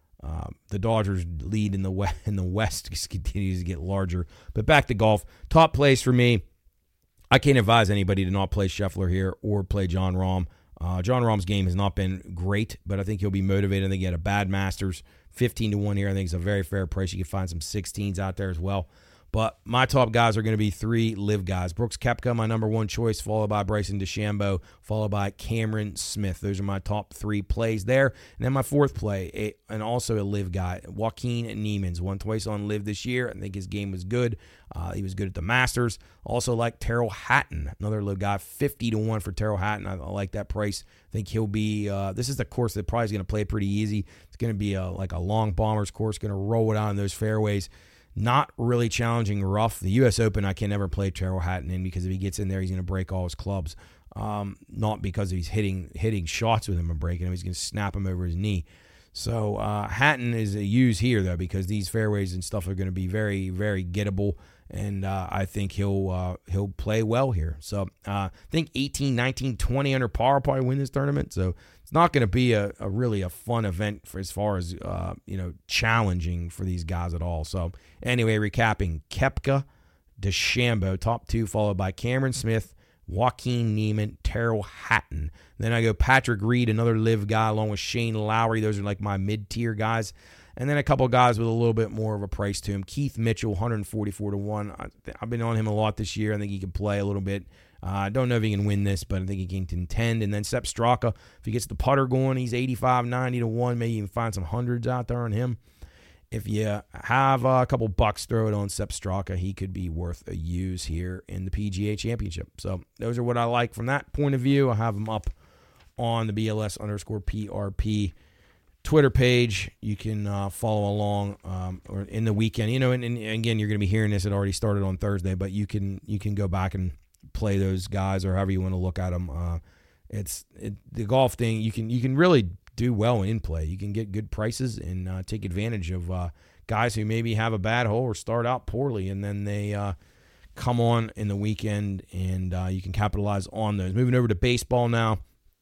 the Dodgers lead in the West just continues to get larger. But back to golf. Top plays for me. I can't advise anybody to not play Scheffler here or play Jon Rahm. Jon Rahm's game has not been great, but I think he'll be motivated. I think he had a bad Masters. 15-1 here. I think it's a very fair price. You can find some 16s out there as well. But my top guys are going to be 3 live guys. Brooks Koepka, my number 1 choice, followed by Bryson DeChambeau, followed by Cameron Smith. Those are my top 3 plays there. And then my 4th play, and also a live guy, Joaquin Niemans. Won twice on live this year. I think his game was good. He was good at the Masters. Also like Tyrrell Hatton, another live guy, 50-1 for Tyrrell Hatton. I like that price. I think he'll be, this is the course that probably is going to play pretty easy. It's going to be like a long bombers course, going to roll it out in those fairways. Not really challenging rough. The U.S. Open, I can never play Tyrrell Hatton in because if he gets in there, he's going to break all his clubs. Not because he's hitting shots with him and breaking them. He's going to snap him over his knee. So Hatton is a use here, though, because these fairways and stuff are going to be very, very gettable, and I think he'll play well here. So I think 18, 19, 20 under par will probably win this tournament. So it's not going to be a really a fun event for as far as challenging for these guys at all. So anyway, recapping: Koepka, DeChambeau, top 2, followed by Cameron Smith, Joaquin Niemann, Tyrrell Hatton. Then I go Patrick Reed, another live guy, along with Shane Lowry. Those are like my mid-tier guys. And then a couple of guys with a little bit more of a price to him. Keith Mitchell, 144-1. I've been on him a lot this year. I think he can play a little bit. I don't know if he can win this, but I think he can contend. And then Sepp Straka, if he gets the putter going, he's 85-90-1. Maybe you can find some hundreds out there on him. If you have a couple bucks, throw it on Sepp Straka. He could be worth a use here in the PGA Championship. So those are what I like from that point of view. I have them up on the BLS_PRP Twitter page. You can follow along or in the weekend. And again, you're going to be hearing this. It already started on Thursday, but you can go back and play those guys or however you want to look at them. The golf thing. You can really do well in play. You can get good prices and take advantage of guys who maybe have a bad hole or start out poorly, and then they come on in the weekend, and you can capitalize on those. Moving over to baseball now.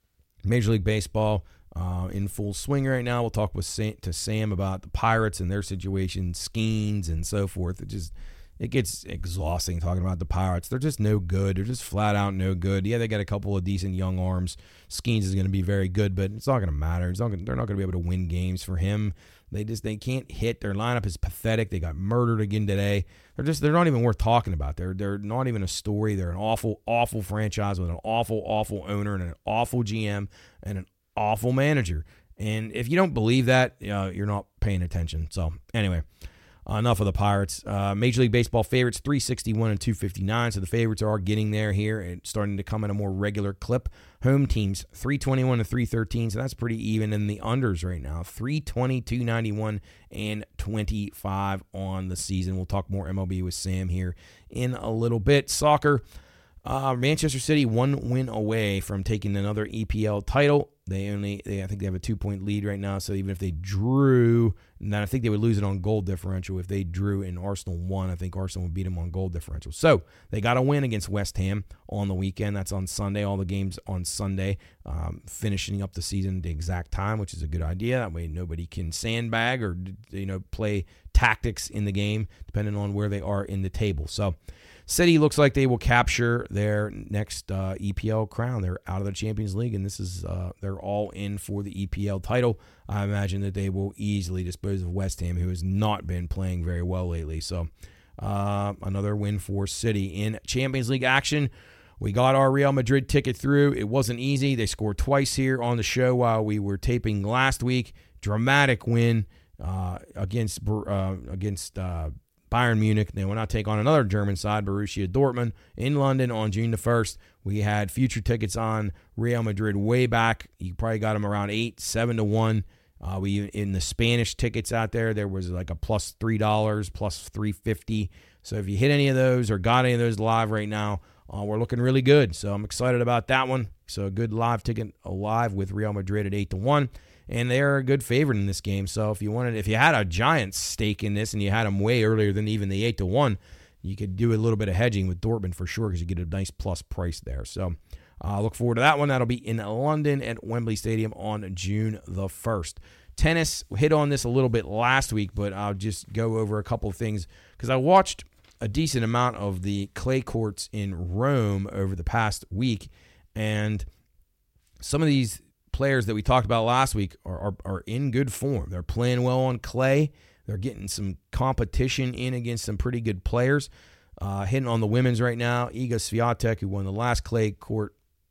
Major League Baseball in full swing right now. We'll talk with Sam about the Pirates and their situation, Skeens and so forth. It gets exhausting talking about the Pirates. They're just no good. They're just flat out no good. Yeah, they got a couple of decent young arms. Skeens is going to be very good, but it's not going to matter. They're not going to be able to win games for him. They can't hit. Their lineup is pathetic. They got murdered again today. They're not even worth talking about. They're not even a story. They're an awful, awful franchise with an awful, awful owner and an awful GM and an awful manager. And if you don't believe that, you're not paying attention. So anyway, enough of the Pirates. Major League Baseball favorites 361 and 259. So the favorites are getting there here and starting to come in a more regular clip. Home teams 321 to 313. So that's pretty even. And the unders right now 320, 291, and 25 on the season. We'll talk more MLB with Sam here in a little bit. Soccer. Manchester City 1 win away from taking another EPL title. I think they have a 2-point lead right now. So even if they drew, and then I think they would lose it on goal differential. If they drew and Arsenal won, I think Arsenal would beat them on goal differential. So they got a win against West Ham on the weekend. That's on Sunday. All the games on Sunday, finishing up the season at the exact time, which is a good idea. That way nobody can sandbag or play tactics in the game, depending on where they are in the table. So City looks like they will capture their next EPL crown. They're out of the Champions League, and this is they're all in for the EPL title. I imagine that they will easily dispose of West Ham, who has not been playing very well lately. So another win for City. In Champions League action, we got our Real Madrid ticket through. It wasn't easy. They scored twice here on the show while we were taping last week. Dramatic win against Bayern Munich. They will now take on another German side, Borussia Dortmund, in London on June the 1st. We had future tickets on Real Madrid way back. You probably got them around 7-1. In the Spanish tickets out there was like a plus $3, plus $3.50. So if you hit any of those or got any of those live right now, we're looking really good. So I'm excited about that one. So a good live ticket alive with Real Madrid at 8-1. And they're a good favorite in this game. So if you had a giant stake in this and you had them way earlier than even the 8-1, you could do a little bit of hedging with Dortmund for sure because you get a nice plus price there. So look forward to that one. That'll be in London at Wembley Stadium on June the 1st. Tennis, hit on this a little bit last week, but I'll just go over a couple of things because I watched a decent amount of the clay courts in Rome over the past week, and some of these players that we talked about last week are in good form. They're playing well on clay. They're getting some competition in against some pretty good players. Hitting on the women's right now, Iga Swiatek, who won the last clay court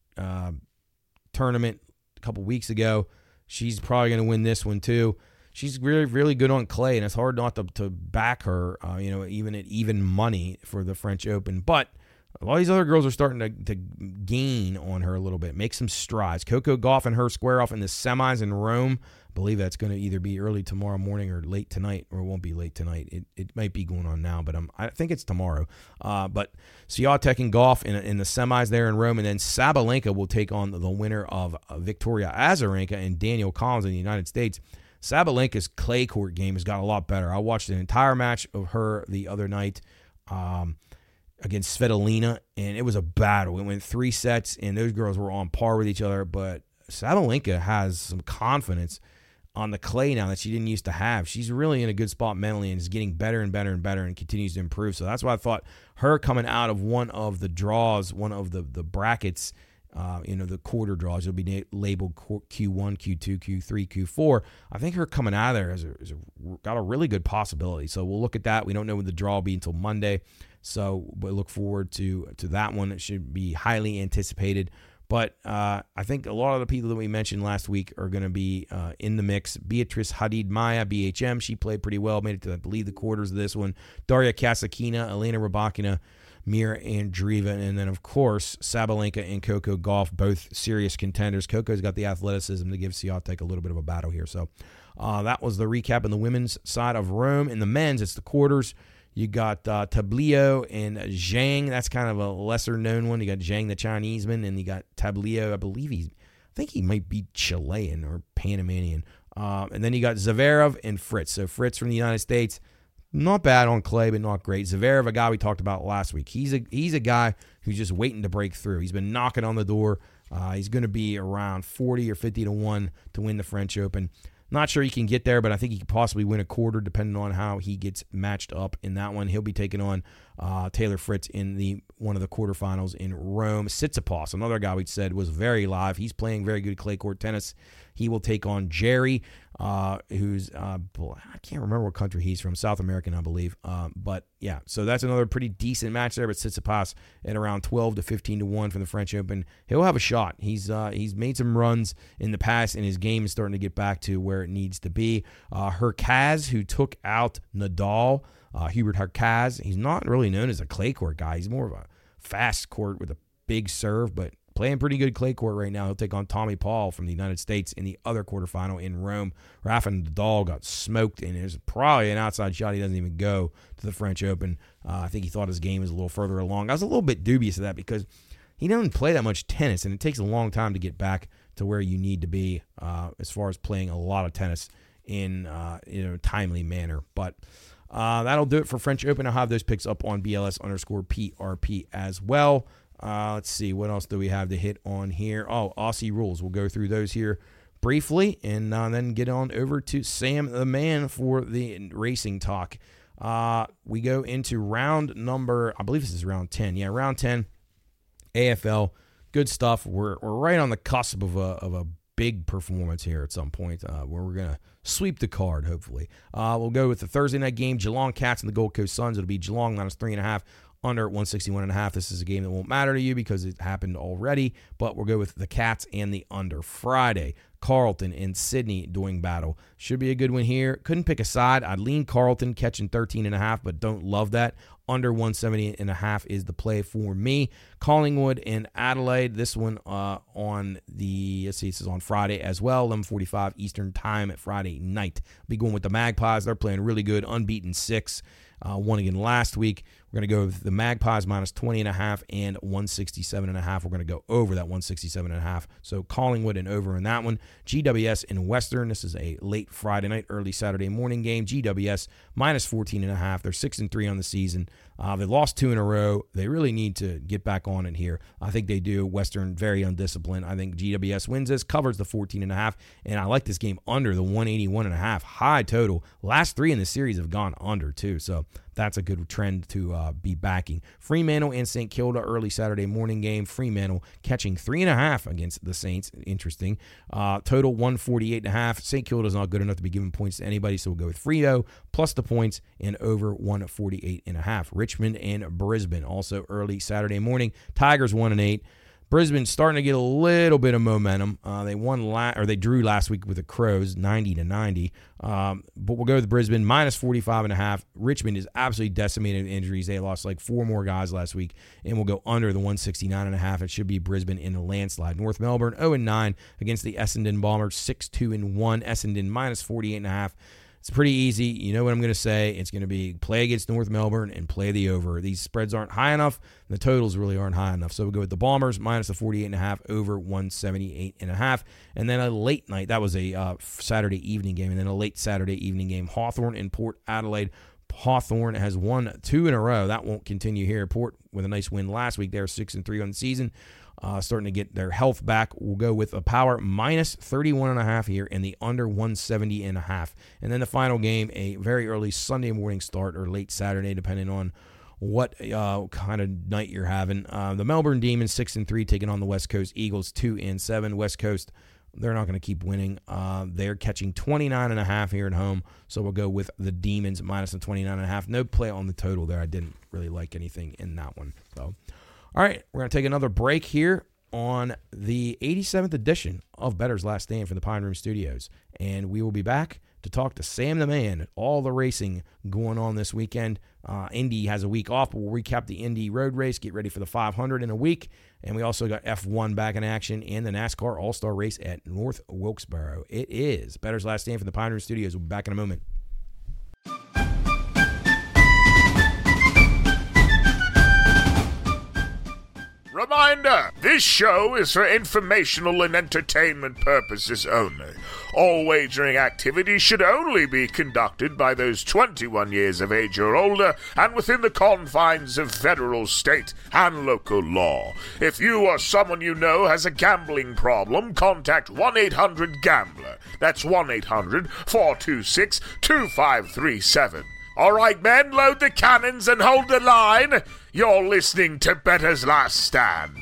tournament a couple weeks ago. She's probably going to win this one too. She's really, really good on clay, and it's hard not to back her, even at even money for the French Open. But a lot of these other girls are starting to gain on her a little bit, make some strides. Coco Gauff and her square off in the semis in Rome. I believe that's going to either be early tomorrow morning or late tonight, or it won't be late tonight. It might be going on now, but I think it's tomorrow. But Swiatek and Gauff in the semis there in Rome, and then Sabalenka will take on the winner of Victoria Azarenka and Daniel Collins in the United States. Sabalenka's clay court game has got a lot better. I watched an entire match of her the other night against Svitolina, and it was a battle. It went 3 sets, and those girls were on par with each other, but Sabalenka has some confidence on the clay now that she didn't used to have. She's really in a good spot mentally and is getting better and better and better and continues to improve. So that's why I thought her coming out of one of the draws, one of the brackets, the quarter draws, it'll be labeled Q1, Q2, Q3, Q4. I think her coming out of there has got a really good possibility. So we'll look at that. We don't know when the draw will be until Monday. So we look forward to that one. It should be highly anticipated. But I think a lot of the people that we mentioned last week are going to be in the mix. Beatrice Haddad-Maia, BHM, she played pretty well, made it to, I believe, the quarters of this one. Daria Kasatkina, Elena Rybakina, Mira Andreeva, and then, of course, Sabalenka and Coco Gauff, both serious contenders. Coco's got the athleticism to give Swiatek a little bit of a battle here. So that was the recap on the women's side of Rome. In the men's, it's the quarters. You got Tablio and Zhang. That's kind of a lesser-known one. You got Zhang, the Chinese man, and you got Tablio. I think he might be Chilean or Panamanian. And then you got Zverev and Fritz. So Fritz from the United States, not bad on clay, but not great. Zverev, a guy we talked about last week. He's a guy who's just waiting to break through. He's been knocking on the door. He's going to be around 40 or 50 to 1 to win the French Open. Not sure he can get there, but I think he could possibly win a quarter depending on how he gets matched up in that one. He'll be taking on Taylor Fritz in one of the quarterfinals in Rome. Tsitsipas, another guy we said was very live. He's playing very good clay court tennis. He will take on Jerry, who's, I can't remember what country he's from, South American, I believe. But yeah, so that's another pretty decent match there. But Tsitsipas at around 12 to 15 to 1 from the French Open. He'll have a shot. He's made some runs in the past, and his game is starting to get back to where it needs to be. Hurkacz, who took out Nadal, Hubert Hurkacz, he's not really known as a clay court guy. He's more of a fast court with a big serve, but playing pretty good clay court right now. He'll take on Tommy Paul from the United States in the other quarterfinal in Rome. Rafa Nadal got smoked, and there's probably an outside shot. He doesn't even go to the French Open. I think he thought his game was a little further along. I was a little bit dubious of that because he doesn't play that much tennis, and it takes a long time to get back to where you need to be as far as playing a lot of tennis in a timely manner. But that'll do it for French Open. I'll have those picks up on BLS_PRP as well. Let's see, what else do we have to hit on here? Oh, Aussie rules. We'll go through those here briefly and then get on over to Sam the Man for the racing talk. We go into round number, I believe this is round 10. Yeah, round 10, AFL. Good stuff. We're right on the cusp of a big performance here at some point where we're going to sweep the card, hopefully. We'll go with the Thursday night game, Geelong Cats and the Gold Coast Suns. It'll be Geelong -3.5. Under at 161.5. This is a game that won't matter to you because it happened already, but we'll go with the Cats and the under. Friday, Carlton and Sydney doing battle. Should be a good one here. Couldn't pick a side. I'd lean Carlton catching 13.5, but don't love that. Under 170.5 is the play for me. Collingwood and Adelaide. This one on the, let's see, this is on Friday as well, 11:45 Eastern time at Friday night. Be going with the Magpies. They're playing really good, unbeaten 6. Won again last week. We're going to go with the Magpies -20.5 and 167.5. We're going to go over that 167.5. So Collingwood and over in that one. GWS and Western. This is a late Friday night, early Saturday morning game. GWS -14.5. They're 6-3 on the season. They lost 2 in a row. They really need to get back on it here. I think they do. Western very undisciplined. I think GWS wins this, covers the 14.5, and I like this game under the 181.5. High total. Last 3 in the series have gone under too, so that's a good trend to be backing. Fremantle and St. Kilda, early Saturday morning game. Fremantle catching 3.5 against the Saints. Interesting. Total 148.5. St. Kilda's not good enough to be giving points to anybody, so we'll go with Freo plus the points and over 148.5. Richmond and Brisbane, also early Saturday morning. Tigers 1-8. Brisbane starting to get a little bit of momentum. They drew last week with the Crows, 90-90. But we'll go with Brisbane -45.5. Richmond is absolutely decimated with injuries. They lost like 4 more guys last week, and we'll go under the 169.5. It should be Brisbane in a landslide. North Melbourne 0-9 against the Essendon Bombers, 6-2-1. Essendon -48.5. It's pretty easy. You know what I'm going to say. It's going to be play against North Melbourne and play the over. These spreads aren't high enough. The totals really aren't high enough. So we'll go with the Bombers minus the 48.5 over 178.5. And then a late night. That was a Saturday evening game. And then a late Saturday evening game. Hawthorn and Port Adelaide. Hawthorn has won 2 in a row. That won't continue here. Port with a nice win last week. They're 6-3 on the season. Starting to get their health back. We'll go with a power minus 31.5 here and the under 170.5. And then the final game, a very early Sunday morning start or late Saturday, depending on what kind of night you're having. The Melbourne Demons 6-3 taking on the West Coast Eagles 2-7. West Coast, they're not going to keep winning. They're catching 29.5 here at home. So we'll go with the Demons minus the 29.5. No play on the total there. I didn't really like anything in that one. So. All right, we're going to take another break here on the 87th edition of Bettor's Last Stand from the Pine Room Studios. And we will be back to talk to Sam the Man, all the racing going on this weekend. Indy has a week off, but we'll recap the Indy road race, get ready for the 500 in a week. And we also got F1 back in action and the NASCAR All-Star race at North Wilkesboro. It is Bettor's Last Stand from the Pine Room Studios. We'll be back in a moment. Reminder reminder, this show is for informational and entertainment purposes only. All wagering activity should only be conducted by those 21 years of age or older and within the confines of federal, state, and local law. If you or someone you know has a gambling problem, contact 1-800-GAMBLER. That's 1-800-426-2537. All right, men, load the cannons and hold the line. You're listening to Bettor's Last Stand.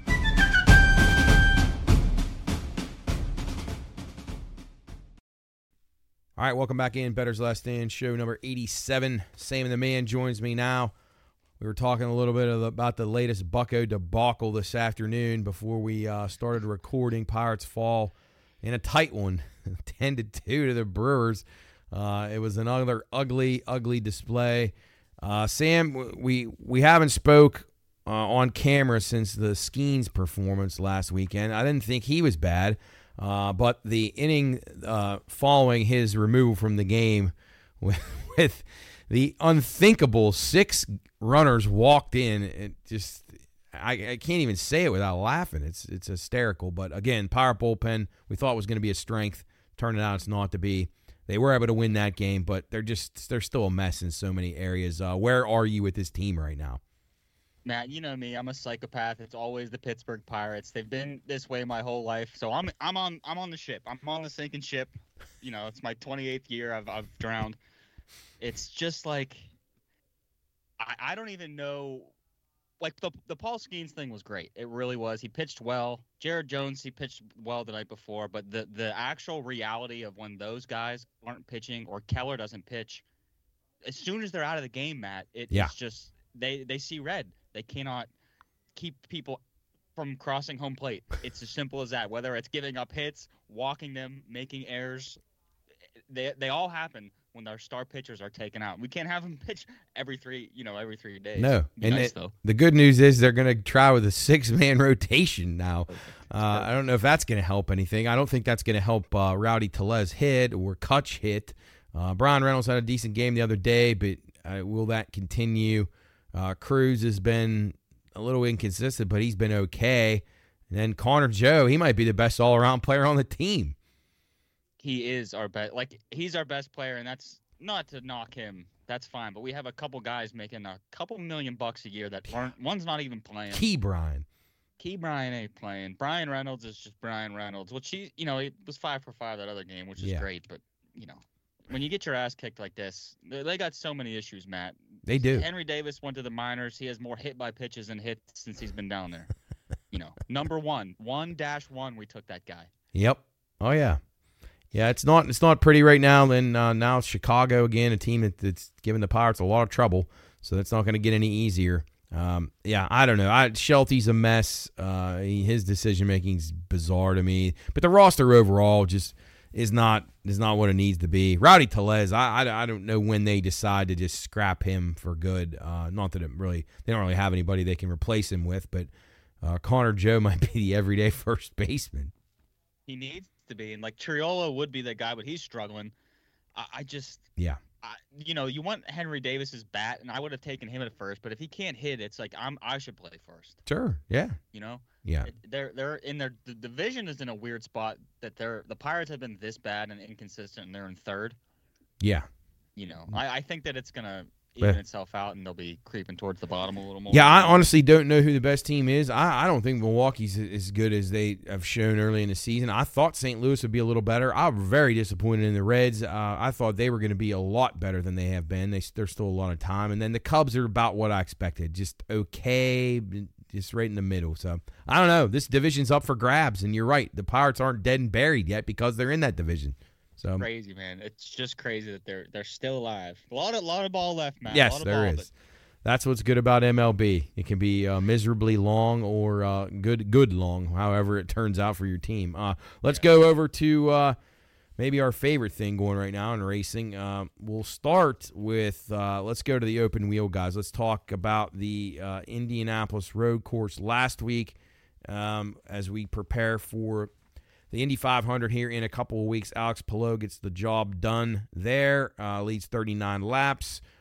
All right, welcome back in. Bettor's Last Stand, show number 87. Sam and the Man joins me now. We were talking a little bit about the latest Bucco debacle this afternoon before we started recording. Pirates fall in a tight one, 10-2 to the Brewers. It was another ugly display. Sam, we haven't spoke on camera since the Skeens performance last weekend. I didn't think he was bad. But the inning following his removal from the game with the unthinkable 6 runners walked in, it just I can't even say it without laughing. It's hysterical. But again, Pirate bullpen we thought was going to be a strength. Turned out it's not to be. They were able to win that game, but they're still a mess in so many areas. Where are you with this team right now? Matt, you know me. I'm a psychopath. It's always the Pittsburgh Pirates. They've been this way my whole life. So I'm on the ship. I'm on the sinking ship. You know, it's my 28th year. I've drowned. It's just like I don't even know. Like the Paul Skeens thing was great. It really was. He pitched well. Jared Jones, he pitched well the night before. But the actual reality of when those guys aren't pitching or Keller doesn't pitch, as soon as they're out of the game, Matt, it's just they see red. They cannot keep people from crossing home plate. It's as simple as that. Whether it's giving up hits, walking them, making errors, they all happen when their star pitchers are taken out. We can't have them pitch every 3 days. No, and nice, the good news is they're going to try with a 6-man rotation now. I don't know if that's going to help anything. I don't think that's going to help Rowdy Tellez hit or Kutch hit. Brian Reynolds had a decent game the other day, but will that continue? Cruz has been a little inconsistent, but he's been okay. And then Connor Joe, he might be the best all-around player on the team. He is our best. Like, he's our best player, and that's not to knock him. That's fine. But we have a couple guys making a couple $1 million a year that aren't. One's not even playing. Key Brian ain't playing. Brian Reynolds is just Brian Reynolds. Which he was 5 for 5 that other game, which is great. But when you get your ass kicked like this, they got so many issues, Matt. They do. Henry Davis went to the minors. He has more hit by pitches than hits since he's been down there. Number 1-1, we took that guy. Yep. Oh yeah. Yeah, it's not pretty right now. Then now it's Chicago again, a team that's giving the Pirates a lot of trouble. So that's not going to get any easier. I don't know. Shelty's a mess. His decision making is bizarre to me. But the roster overall just is not what it needs to be. Rowdy Tellez, I don't know when they decide to just scrap him for good. Not that they don't really have anybody they can replace him with, but Connor Joe might be the everyday first baseman. He needs to be, and like Triolo would be the guy, but he's struggling. You want Henry Davis's bat, and I would have taken him at first. But if he can't hit, it's like I should play first. Sure, yeah, Yeah. They're in the division is in a weird spot that the Pirates have been this bad and inconsistent, and they're in third. Yeah. I think that it's gonna even itself out, and they'll be creeping towards the bottom a little more. Yeah, I honestly don't know who the best team is. I don't think Milwaukee's as good as they have shown early in the season. I thought St. Louis would be a little better. I'm very disappointed in the Reds. I thought they were going to be a lot better than they have been. There's still a lot of time. And then the Cubs are about what I expected. Just okay, just right in the middle. So, I don't know. This division's up for grabs, and you're right. The Pirates aren't dead and buried yet because they're in that division. So crazy, man. It's just crazy that they're still alive. A lot of ball left, man. Yes, there is. That's what's good about MLB. It can be miserably long or good long, however it turns out for your team. Let's go over to maybe our favorite thing going right now in racing. We'll start with let's go to the open wheel, guys. Let's talk about the Indianapolis road course last week as we prepare for the Indy 500 here in a couple of weeks. Alex Palou gets the job done there, leads 39 laps.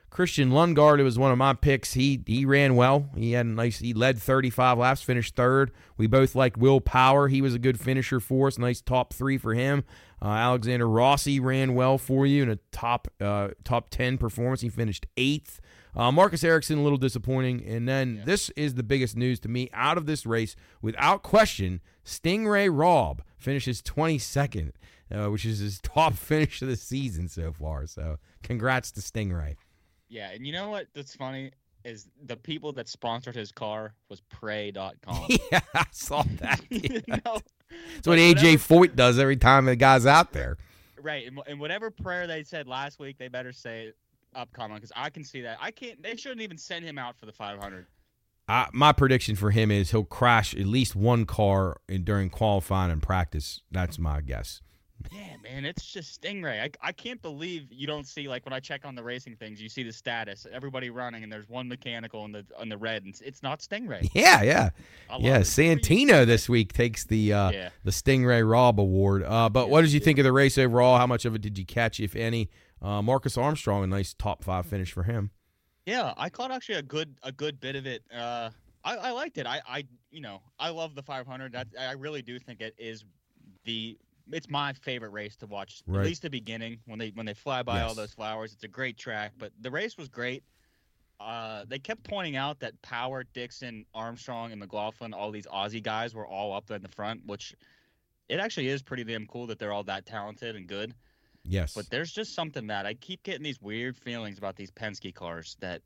Christian Lundgaard, it was one of my picks. He ran well. He led 35 laps, finished third. We both liked Will Power. He was a good finisher for us. Nice top 3 for him. Alexander Rossi ran well for you in a top 10 performance. He finished 8th. Marcus Ericsson, a little disappointing. And then This is the biggest news to me out of this race. Without question, Stingray Robb finishes 22nd, which is his top finish of the season so far. So congrats to Stingray. Yeah, and you know what that's funny is the people that sponsored his car was Pray.com. Yeah, I saw that. Yeah. That's what AJ Foyt does every time the guy's out there. Right, and whatever prayer they said last week, they better say it upcoming, because I can see that. They shouldn't even send him out for the 500. My prediction for him is he'll crash at least one car during qualifying and practice. That's my guess. Yeah, man, it's just Stingray. I can't believe you don't see, like, when I check on the racing things, you see the status, everybody running, and there's one mechanical on the red, and it's not Stingray. Yeah. Santino this week takes the Stingray Robb Award. But what did you think of the race overall? How much of it did you catch, if any? Marcus Armstrong, a nice top 5 finish for him. Yeah, I caught actually a good bit of it. I liked it. I love the 500. I really do think it is it's my favorite race to watch. Right. At least the beginning, when they fly by all those flowers. It's a great track, but the race was great. They kept pointing out that Power, Dixon, Armstrong, and McLaughlin, all these Aussie guys, were all up in the front, which it actually is pretty damn cool that they're all that talented and good. Yes. But there's just something that I keep getting these weird feelings about these Penske cars that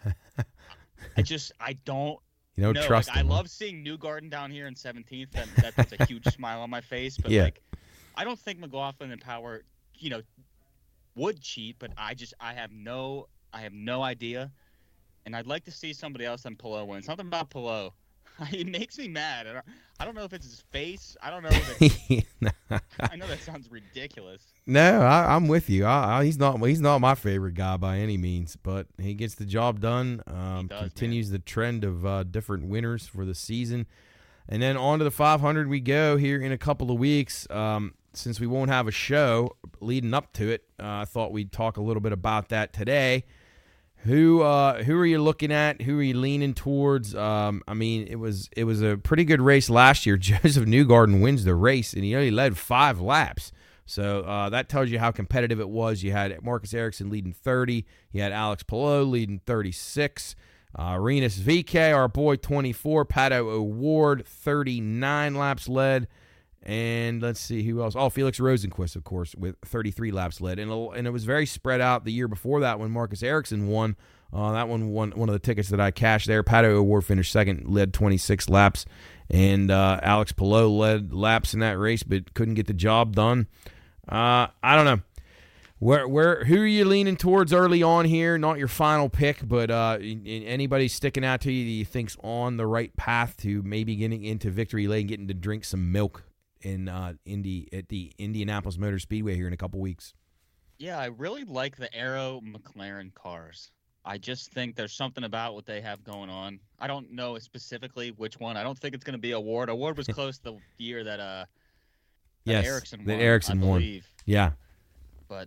I don't know. Trust them. I love seeing Newgarden down here in 17th. That puts a huge smile on my face. But I don't think McLaughlin and Power, would cheat. But I have no idea. And I'd like to see somebody else than Palou win. Something about Palou. It makes me mad. I don't know if it's his face. I don't know if it's... I know that sounds ridiculous. No, I'm with you. He's not my favorite guy by any means, but he gets the job done. Continues the trend of different winners for the season. And then on to the 500 we go here in a couple of weeks. Since we won't have a show leading up to it, I thought we'd talk a little bit about that today. Who are you looking at? Who are you leaning towards? It was a pretty good race last year. Joseph Newgarden wins the race, and he only led 5 laps. So that tells you how competitive it was. You had Marcus Ericsson leading 30. You had Alex Palou leading 36. Rinus VeeKay, our boy, 24. Pato O'Ward, 39 laps led. And let's see who else. Oh, Felix Rosenqvist, of course, with 33 laps led. And it was very spread out the year before that when Marcus Ericsson won. That one of the tickets that I cashed there. Pato O'Ward finished second, led 26 laps. And Alex Palou led laps in that race but couldn't get the job done. I don't know. Who are you leaning towards early on here? Not your final pick, but anybody sticking out to you that you think's on the right path to maybe getting into victory lane, getting to drink some milk in at the Indianapolis Motor Speedway here in a couple weeks? Yeah, I really like the Arrow McLaren cars. I just think there's something about what they have going on. I don't know specifically which one. I don't think it's going to be Award. Award was close the year that Ericsson won. Yeah. But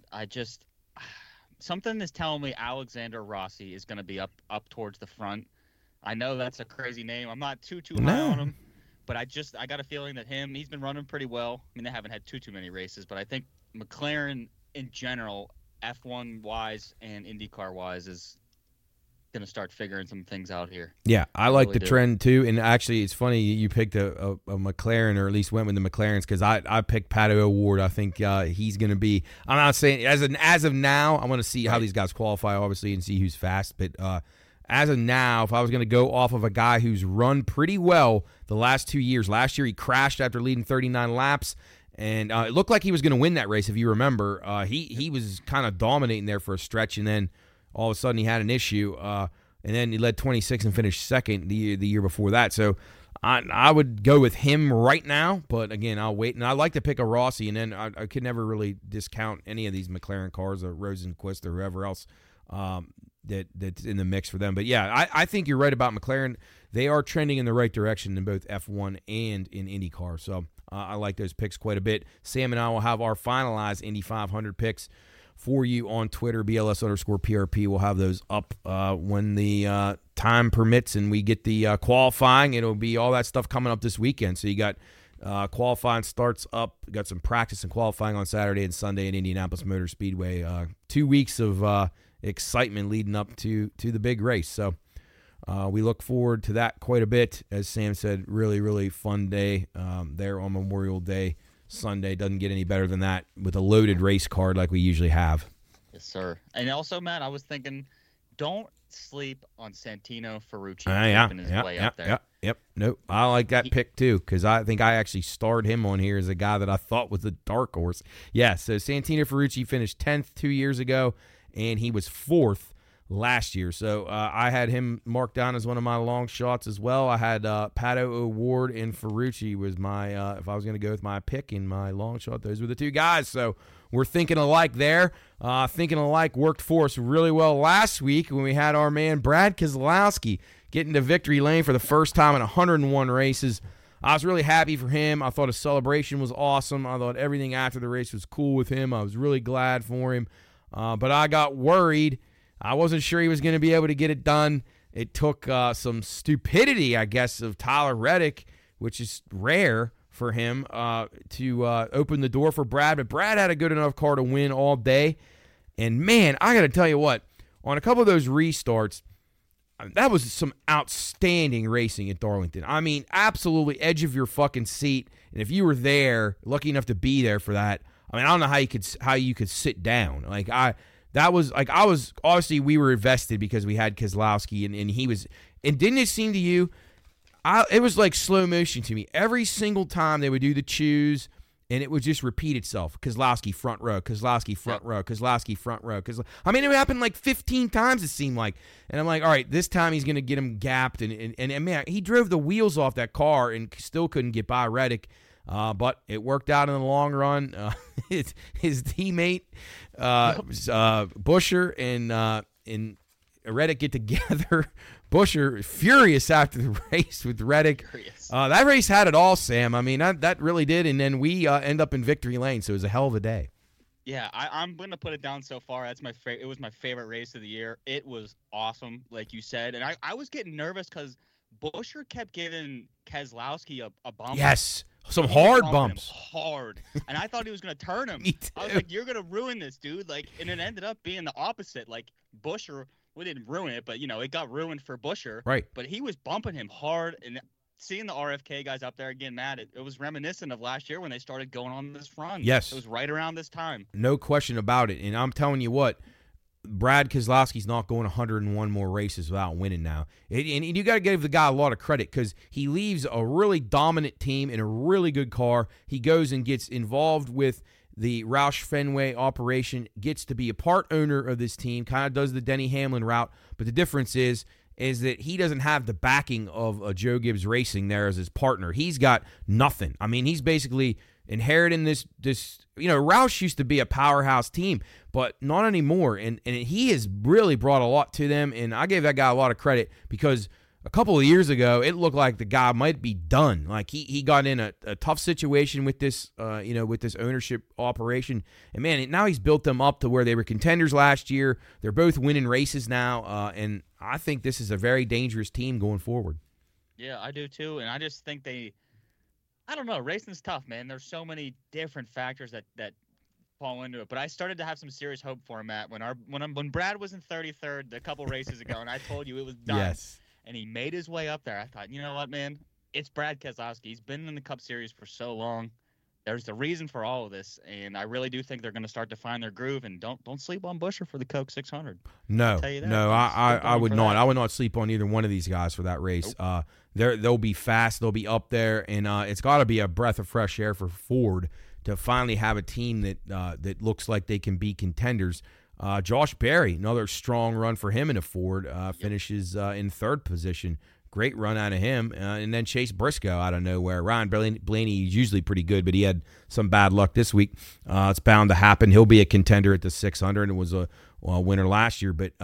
something is telling me Alexander Rossi is going to be up towards the front. I know that's a crazy name. I'm not too high on him. But I got a feeling that he's been running pretty well. I mean, they haven't had too many races, but I think McLaren in general, F1-wise and IndyCar-wise, is going to start figuring some things out here. Yeah, I like the trend too. And actually, it's funny you picked a McLaren, or at least went with the McLarens, because I picked Pato O'Ward. I think he's going to be. I'm not saying as of now. I want to see how these guys qualify, obviously, and see who's fast, but. As of now, if I was going to go off of a guy who's run pretty well the last 2 years, last year he crashed after leading 39 laps, and it looked like he was going to win that race, if you remember. He was kind of dominating there for a stretch, and then all of a sudden he had an issue, and then he led 26 and finished second the year before that. So I would go with him right now, but again, I'll wait. And I like to pick a Rossi, and then I could never really discount any of these McLaren cars, or Rosenqvist or whoever else. That's in the mix for them. But yeah, I think you're right about McLaren. They are trending in the right direction in both F1 and in IndyCar. So I like those picks quite a bit. Sam and I will have our finalized Indy 500 picks for you on Twitter, BLS_PRP. We'll have those up when the time permits and we get the qualifying. It'll be all that stuff coming up this weekend. So you got qualifying starts up. You got some practice and qualifying on Saturday and Sunday at Indianapolis Motor Speedway. 2 weeks of excitement leading up to the big race. So we look forward to that quite a bit. As Sam said, really, really fun day there on Memorial Day. Sunday doesn't get any better than that with a loaded race card like we usually have. Yes, sir. And also, Matt, I was thinking, don't sleep on Santino Ferrucci. Yep. Nope. I like that pick too because I think I actually starred him on here as a guy that I thought was a dark horse. Yeah, so Santino Ferrucci finished 10th 2 years ago, and he was 4th last year. So I had him marked down as one of my long shots as well. I had Pato O'Ward and Ferrucci was my, if I was going to go with my pick in my long shot, those were the two guys. So we're thinking alike there. Thinking alike worked for us really well last week when we had our man Brad Keselowski getting to victory lane for the first time in 101 races. I was really happy for him. I thought his celebration was awesome. I thought everything after the race was cool with him. I was really glad for him. But I got worried. I wasn't sure he was going to be able to get it done. It took some stupidity, I guess, of Tyler Reddick, which is rare for him, to open the door for Brad. But Brad had a good enough car to win all day. And, man, I got to tell you what, on a couple of those restarts, that was some outstanding racing at Darlington. I mean, absolutely edge of your fucking seat. And if you were there, lucky enough to be there for that, I mean, I don't know how you could sit down. I was obviously we were invested because we had Keselowski and he was, and didn't it seem to you, it was like slow motion to me. Every single time they would do the choose and it would just repeat itself. Keselowski front row, Keselowski front row, Keselowski front row. I mean, it would happen like 15 times it seemed like. And I'm like, all right, this time he's going to get him gapped. And man, he drove the wheels off that car and still couldn't get by Reddick. But it worked out in the long run. His teammate Buescher and Reddick get together. Buescher furious after the race with Reddick. That race had it all, Sam. I mean, that really did. And then we end up in victory lane, so it was a hell of a day. Yeah, I'm going to put it down so far. That's it was my favorite race of the year. It was awesome, like you said. And I was getting nervous because Buescher kept giving Keselowski a bump. Yes. Some hard bumps. Hard. And I thought he was going to turn him. I was like, you're going to ruin this, dude. And it ended up being the opposite. Buescher, we didn't ruin it, but, it got ruined for Buescher. Right. But he was bumping him hard. And seeing the RFK guys up there again, Matt, it was reminiscent of last year when they started going on this run. Yes. It was right around this time. No question about it. And I'm telling you what, Brad Keselowski's not going 101 more races without winning now. And you got to give the guy a lot of credit because he leaves a really dominant team in a really good car. He goes and gets involved with the Roush Fenway operation, gets to be a part owner of this team, kind of does the Denny Hamlin route. But the difference is that he doesn't have the backing of Joe Gibbs Racing there as his partner. He's got nothing. I mean, he's basically inheriting this Roush used to be a powerhouse team, but not anymore. And he has really brought a lot to them. And I gave that guy a lot of credit because a couple of years ago, it looked like the guy might be done. Like he got in a tough situation with this, with this ownership operation. And man, now he's built them up to where they were contenders last year. They're both winning races now. And I think this is a very dangerous team going forward. Yeah, I do too. And I just think I don't know. Racing's tough, man. There's so many different factors that fall into it. But I started to have some serious hope for him, Matt. When Brad was in 33rd a couple races ago, and I told you it was done. Yes. And he made his way up there. I thought, you know what, man? It's Brad Keselowski. He's been in the Cup Series for so long. There's the reason for all of this, and I really do think they're going to start to find their groove. And don't sleep on Buescher for the Coke 600. No, I would not. I would not sleep on either one of these guys for that race. Nope. They'll be fast. They'll be up there, and it's got to be a breath of fresh air for Ford to finally have a team that looks like they can be contenders. Josh Berry, another strong run for him in a Ford, finishes in third position. Great run out of him. And then Chase Briscoe out of nowhere. Ryan Blaney is usually pretty good, but he had some bad luck this week. It's bound to happen. He'll be a contender at the 600 and was a winner last year. But,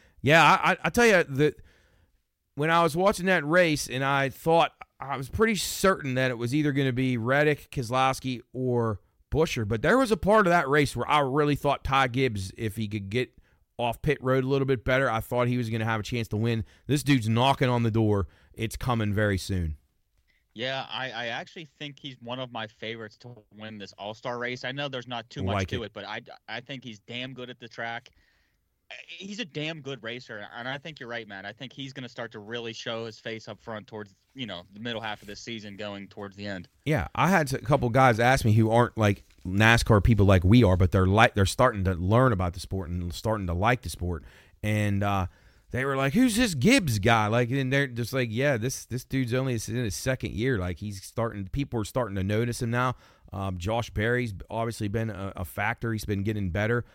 I tell you, that when I was watching that race and I thought I was pretty certain that it was either going to be Reddick, Keselowski, or Buescher. But there was a part of that race where I really thought Ty Gibbs, if he could get off pit road a little bit better, I thought he was going to have a chance to win. This dude's knocking on the door. It's coming very soon. Yeah, I actually think he's one of my favorites to win this All-Star race. I know there's not too much to it, but I think he's damn good at the track. He's a damn good racer, and I think you're right, man. I think he's going to start to really show his face up front towards, the middle half of this season going towards the end. Yeah, I had a couple guys ask me who aren't like NASCAR people like we are, but they're starting to learn about the sport and starting to like the sport. And they were like, "Who's this Gibbs guy?" Like, and they're just like, "Yeah, this dude's only in his second year. Like, people are starting to notice him now." Josh Berry's obviously been a factor. He's been getting better.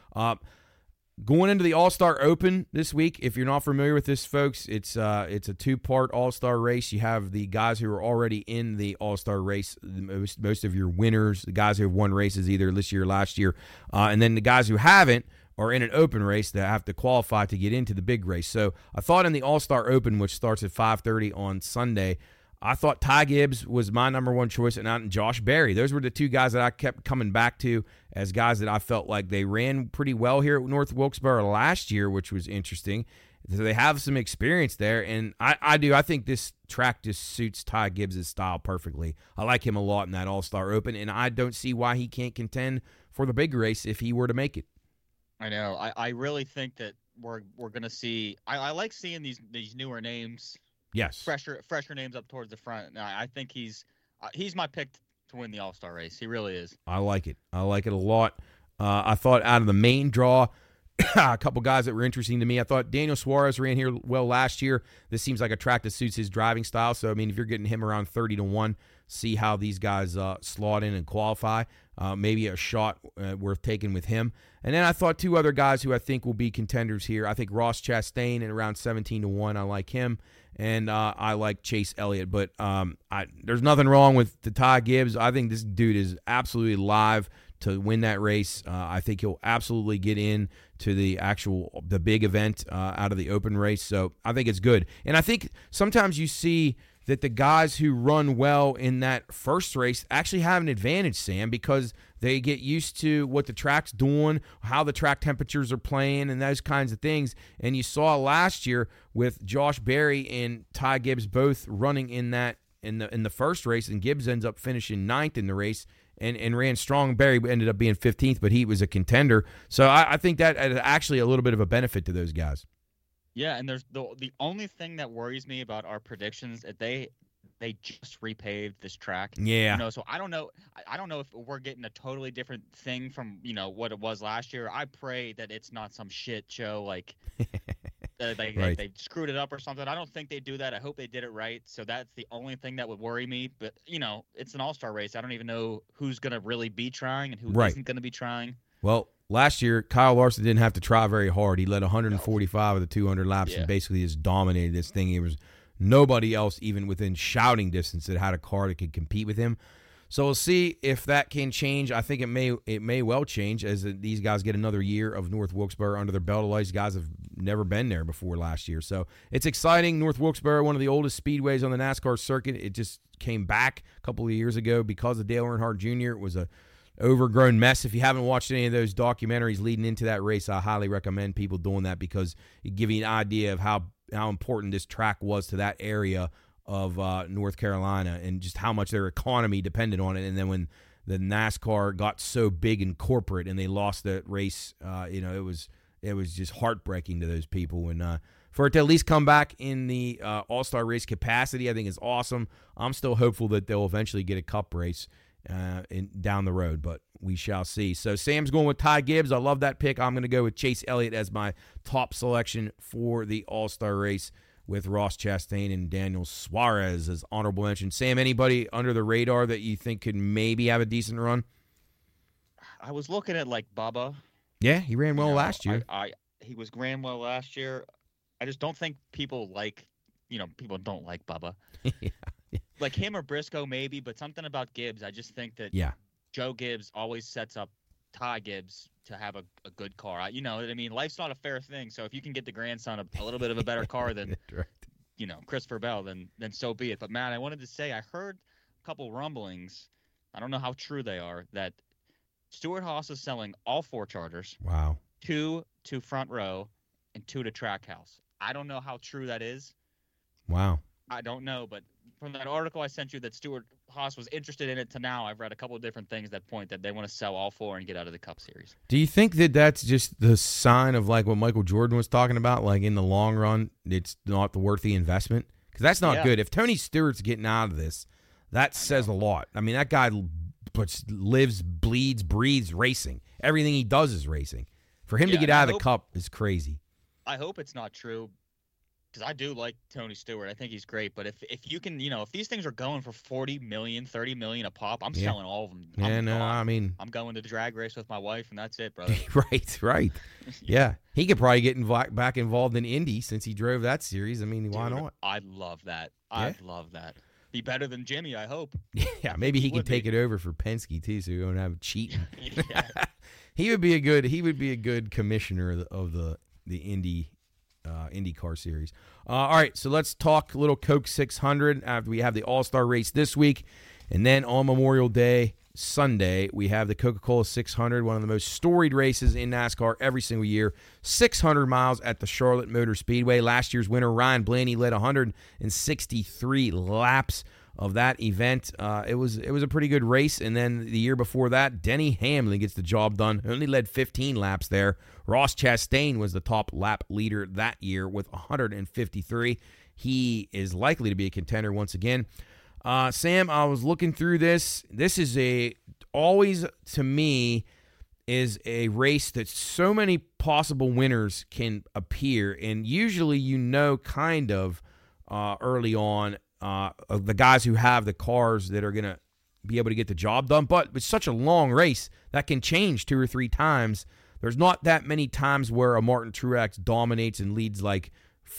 Going into the All-Star Open this week, if you're not familiar with this, folks, it's a 2-part All-Star race. You have the guys who are already in the All-Star race, most of your winners, the guys who have won races either this year or last year, and then the guys who haven't are in an open race that have to qualify to get into the big race. So I thought in the All-Star Open, which starts at 5:30 on Sunday, I thought Ty Gibbs was my number one choice, and Josh Berry. Those were the two guys that I kept coming back to as guys that I felt like they ran pretty well here at North Wilkesboro last year, which was interesting. So they have some experience there, and I think this track just suits Ty Gibbs' style perfectly. I like him a lot in that All-Star Open, and I don't see why he can't contend for the big race if he were to make it. I know. I really think that we're going to see – I like seeing these newer names. Yes. Fresher names up towards the front. I think he's my pick to win the All-Star race. He really is. I like it. I like it a lot. I thought out of the main draw, a couple guys that were interesting to me. I thought Daniel Suarez ran here well last year. This seems like a track that suits his driving style. So, I mean, if you're getting him around 30-1, see how these guys slot in and qualify. Maybe a shot worth taking with him. And then I thought two other guys who I think will be contenders here. I think Ross Chastain at around 17-1. I like him. And I like Chase Elliott. But there's nothing wrong with the Ty Gibbs. I think this dude is absolutely live to win that race. I think he'll absolutely get in to the big event out of the open race. So I think it's good. And I think sometimes you see that the guys who run well in that first race actually have an advantage, Sam, because they get used to what the track's doing, how the track temperatures are playing, and those kinds of things. And you saw last year with Josh Berry and Ty Gibbs both running in the first race, and Gibbs ends up finishing 9th in the race and ran strong. Berry ended up being 15th, but he was a contender. So I think that is actually a little bit of a benefit to those guys. Yeah, and there's the only thing that worries me about our predictions that they just repaved this track. Yeah. So I don't know if we're getting a totally different thing from, what it was last year. I pray that it's not some shit show like they screwed it up or something. I don't think they do that. I hope they did it right. So that's the only thing that would worry me. But, it's an all-star race. I don't even know who's going to really be trying and who isn't going to be trying. Well, last year, Kyle Larson didn't have to try very hard. He led 145 of the 200 laps and basically just dominated this thing. There was nobody else even within shouting distance that had a car that could compete with him. So we'll see if that can change. I think it may well change as these guys get another year of North Wilkesboro under their belt. A lot of these guys have never been there before last year. So it's exciting. North Wilkesboro, one of the oldest speedways on the NASCAR circuit. It just came back a couple of years ago because of Dale Earnhardt Jr. It was a overgrown mess. If you haven't watched any of those documentaries leading into that race, I highly recommend people doing that because it gives you an idea of how important this track was to that area of North Carolina and just how much their economy depended on it. And then when the NASCAR got so big and corporate and they lost that race, it was just heartbreaking to those people. And for it to at least come back in the all-star race capacity, I think is awesome. I'm still hopeful that they'll eventually get a cup race down the road, but we shall see. So Sam's going with Ty Gibbs. I love that pick. I'm going to go with Chase Elliott as my top selection for the All-Star race with Ross Chastain and Daniel Suarez as honorable mention. Sam, anybody under the radar that you think could maybe have a decent run? I was looking at like Bubba. Yeah, he ran well last year. He ran well last year. I just don't think people don't like Bubba. Yeah. Like him or Briscoe maybe, but something about Gibbs, I just think that Joe Gibbs always sets up Ty Gibbs to have a good car. You know what I mean? Life's not a fair thing, so if you can get the grandson a little bit of a better car than Christopher Bell, then so be it. But Matt, I wanted to say I heard a couple rumblings. I don't know how true they are that Stewart-Haas is selling all 4 Chargers, Wow. 2 to Front Row, and 2 to Trackhouse. I don't know how true that is. Wow. I don't know, but from that article I sent you that Stewart-Haas was interested in it to now, I've read a couple of different things that point that they want to sell all 4 and get out of the Cup Series. Do you think that that's just the sign of like what Michael Jordan was talking about? Like in the long run, it's not the worth the investment? Because that's not good. If Tony Stewart's getting out of this, that says a lot. I mean, that guy lives, bleeds, breathes racing. Everything he does is racing. For him to get out of the Cup is crazy. I hope it's not true. Because I do like Tony Stewart. I think he's great. But if you can, if these things are going for $40 million, $30 million a pop, I'm selling all of them. I'm going to the drag race with my wife, and that's it, brother. Right. Yeah. He could probably get back involved in Indy since he drove that series. I mean, why not? I'd love that. I'd love that. Be better than Jimmy, I hope. Yeah, maybe he can take it over for Penske, too, so we don't have cheating. Yeah. He would be a good commissioner of the Indy IndyCar series. All right, so let's talk a little Coke 600 after we have the All-Star race this week. And then on Memorial Day, Sunday, we have the Coca-Cola 600, one of the most storied races in NASCAR every single year. 600 miles at the Charlotte Motor Speedway. Last year's winner, Ryan Blaney, led 163 laps of that event. It was a pretty good race. And then the year before that, Denny Hamlin gets the job done. Only led 15 laps there. Ross Chastain was the top lap leader that year with 153. He is likely to be a contender once again. Sam, I was looking through this. This is always, to me, is a race that so many possible winners can appear. And usually kind of early on of the guys who have the cars that are going to be able to get the job done. But it's such a long race that can change 2 or 3 times. There's not that many times where a Martin Truex dominates and leads like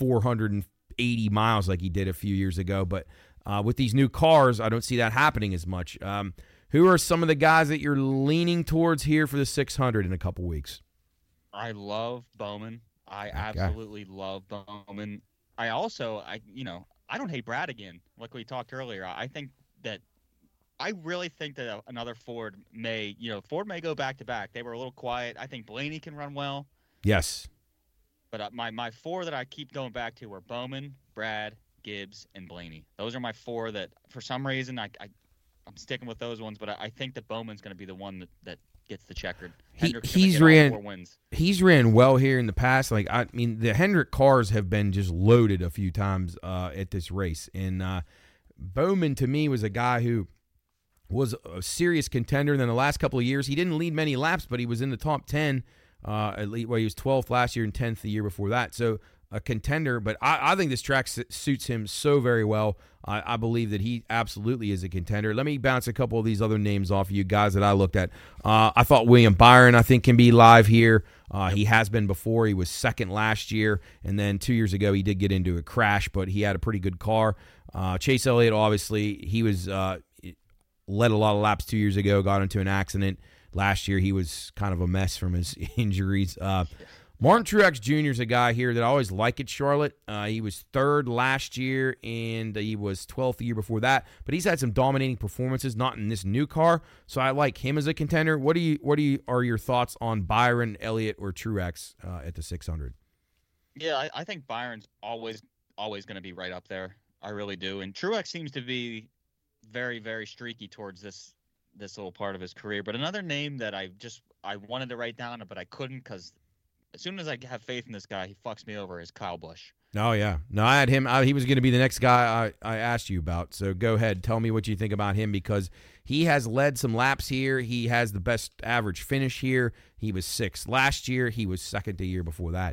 480 miles like he did a few years ago. But with these new cars, I don't see that happening as much. Who are some of the guys that you're leaning towards here for the 600 in a couple weeks? I love Bowman. I absolutely love Bowman. I don't hate Brad again, like we talked earlier. I really think that another Ford may go back-to-back. They were a little quiet. I think Blaney can run well. Yes. But my 4 that I keep going back to are Bowman, Brad, Gibbs, and Blaney. Those are my 4 that, for some reason, I'm sticking with those ones. But I think that Bowman's going to be the one that gets the checkered. He's ran 4 wins. He's ran well here in the past. Like the Hendrick cars have been just loaded a few times at this race, and Bowman to me was a guy who was a serious contender. And then the last couple of years, he didn't lead many laps, but he was in the top 10. At least, he was 12th last year and 10th the year before that. So a contender, but I think this track suits him so very well. I believe that he absolutely is a contender. Let me bounce a couple of these other names off of you guys that I looked at. I thought William Byron, I think, can be live here. He has been before. He was second last year, and then 2 years ago he did get into a crash, but he had a pretty good car. Chase Elliott, obviously, he was led a lot of laps 2 years ago, got into an accident. Last year he was kind of a mess from his injuries. Martin Truex Jr. is a guy here that I always like at Charlotte. He was 3rd last year, and he was 12th the year before that. But he's had some dominating performances, not in this new car. So I like him as a contender. What are your thoughts on Byron, Elliott, or Truex at the 600? Yeah, I think Byron's always going to be right up there. I really do. And Truex seems to be very, very streaky towards this little part of his career. But another name that I wanted to write down, but I couldn't because as soon as I have faith in this guy, he fucks me over, is Kyle Busch. Oh, yeah. No, I had him. He was going to be the next guy I asked you about. So go ahead. Tell me what you think about him because he has led some laps here. He has the best average finish here. He was 6th last year. He was 2nd the year before that.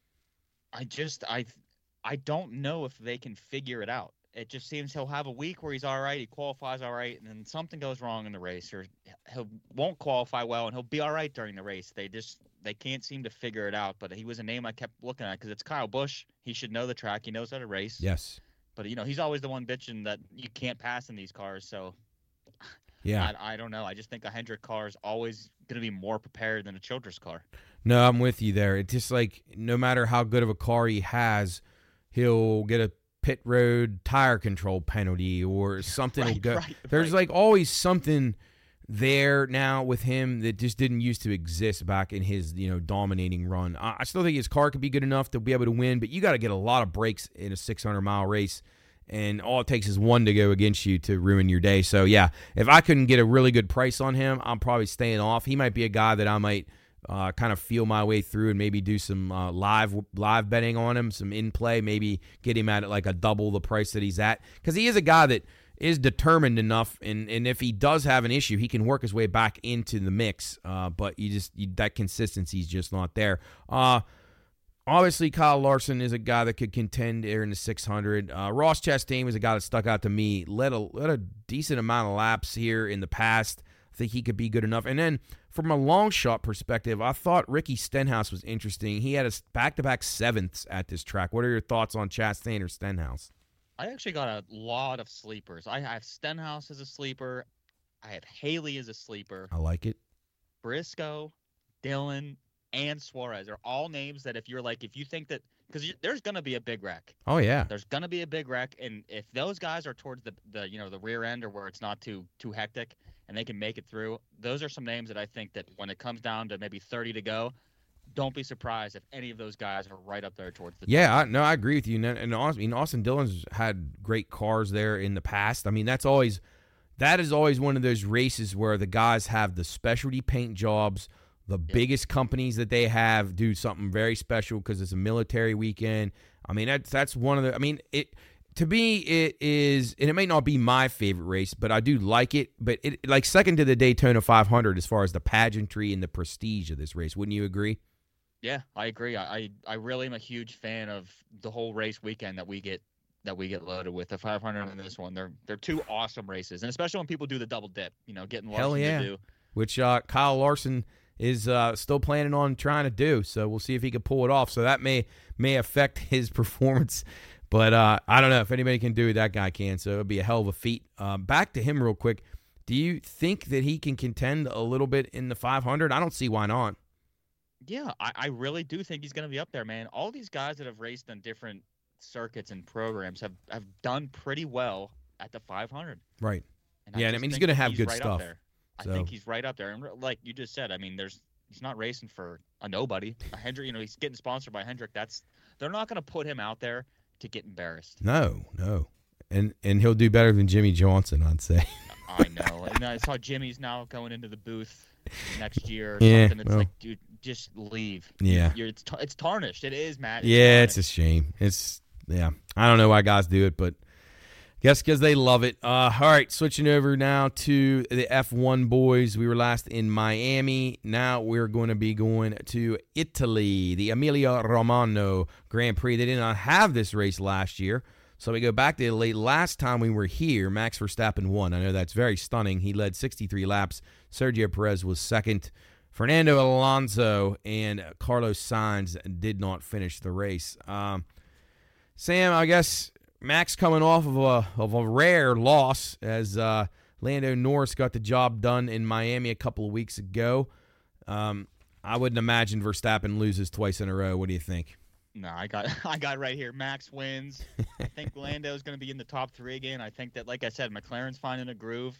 I don't know if they can figure it out. It just seems he'll have a week where he's all right, he qualifies all right, and then something goes wrong in the race, or he won't qualify well, and he'll be all right during the race. They can't seem to figure it out. But he was a name I kept looking at because it's Kyle Busch. He should know the track. He knows how to race. Yes. But he's always the one bitching that you can't pass in these cars. So yeah, I don't know. I just think a Hendrick car is always going to be more prepared than a Childress car. No, I'm with you there. It's just like no matter how good of a car he has, he'll get a pit road tire control penalty or something will go. There's like always something there now with him that just didn't used to exist back in his dominating run. I still think his car could be good enough to be able to win, but you got to get a lot of breaks in a 600-mile race, and all it takes is one to go against you to ruin your day. So, yeah, if I couldn't get a really good price on him, I'm probably staying off. He might be a guy that I might kind of feel my way through and maybe do some live betting on him, some in-play, maybe get him at like a double the price that he's at, because he is a guy that is determined enough, and if he does have an issue, he can work his way back into the mix. But that consistency is just not there. Obviously, Kyle Larson is a guy that could contend here in the 600. Ross Chastain was a guy that stuck out to me. Led a decent amount of laps here in the past. I think he could be good enough. And then from a long shot perspective, I thought Ricky Stenhouse was interesting. He had a back-to-back 7ths at this track. What are your thoughts on Chastain or Stenhouse? I actually got a lot of sleepers. I have Stenhouse as a sleeper. I have Haley as a sleeper. I like it. Briscoe, Dillon, and Suarez are all names that if you think that, because there's going to be a big wreck. Oh, yeah. There's going to be a big wreck, and if those guys are towards the rear end or where it's not too hectic and they can make it through, those are some names that I think that when it comes down to maybe 30 to go, don't be surprised if any of those guys are right up there towards the top. Yeah, I agree with you. And Austin Dillon's had great cars there in the past. I mean, that is always one of those races where the guys have the specialty paint jobs. The biggest companies that they have do something very special because it's a military weekend. I mean, that's one of the. I mean, to me, it is, and it may not be my favorite race, but I do like it. But it like second to the Daytona 500 as far as the pageantry and the prestige of this race. Wouldn't you agree? Yeah, I agree. I really am a huge fan of the whole race weekend that we get loaded with. The 500 and this one, they're two awesome races, and especially when people do the double dip, getting Larson to do. Which Kyle Larson is still planning on trying to do. So we'll see if he can pull it off. So that may affect his performance. But I don't know if anybody can do it, that guy can. So it'll be a hell of a feat. Back to him real quick. Do you think that he can contend a little bit in the 500? I don't see why not. Yeah, I really do think he's going to be up there, man. All these guys that have raced on different circuits and programs have done pretty well at the 500. Right. And I mean, he's going to have good stuff. I think he's right up there. And like you just said, I mean, he's not racing for a nobody. A Hendrick, he's getting sponsored by Hendrick. They're not going to put him out there to get embarrassed. No. And he'll do better than Jimmy Johnson, I'd say. I know. And I saw Jimmy's now going into the booth next year or something. It's like, dude, just leave. Yeah. It's tarnished. It is, Matt. It's a shame. I don't know why guys do it, but guess because they love it. All right, switching over now to the F1 boys. We were last in Miami. Now we're going to be going to Italy, the Emilia Romagna Grand Prix. They did not have this race last year. So we go back to Italy. Last time we were here, Max Verstappen won. I know that's very stunning. He led 63 laps. Sergio Perez was second. Fernando Alonso and Carlos Sainz did not finish the race. Sam, I guess Max coming off of a rare loss as Lando Norris got the job done in Miami a couple of weeks ago. I wouldn't imagine Verstappen loses twice in a row. What do you think? No, I got right here. Max wins. I think Lando's going to be in the top 3 again. I think that, like I said, McLaren's finding a groove.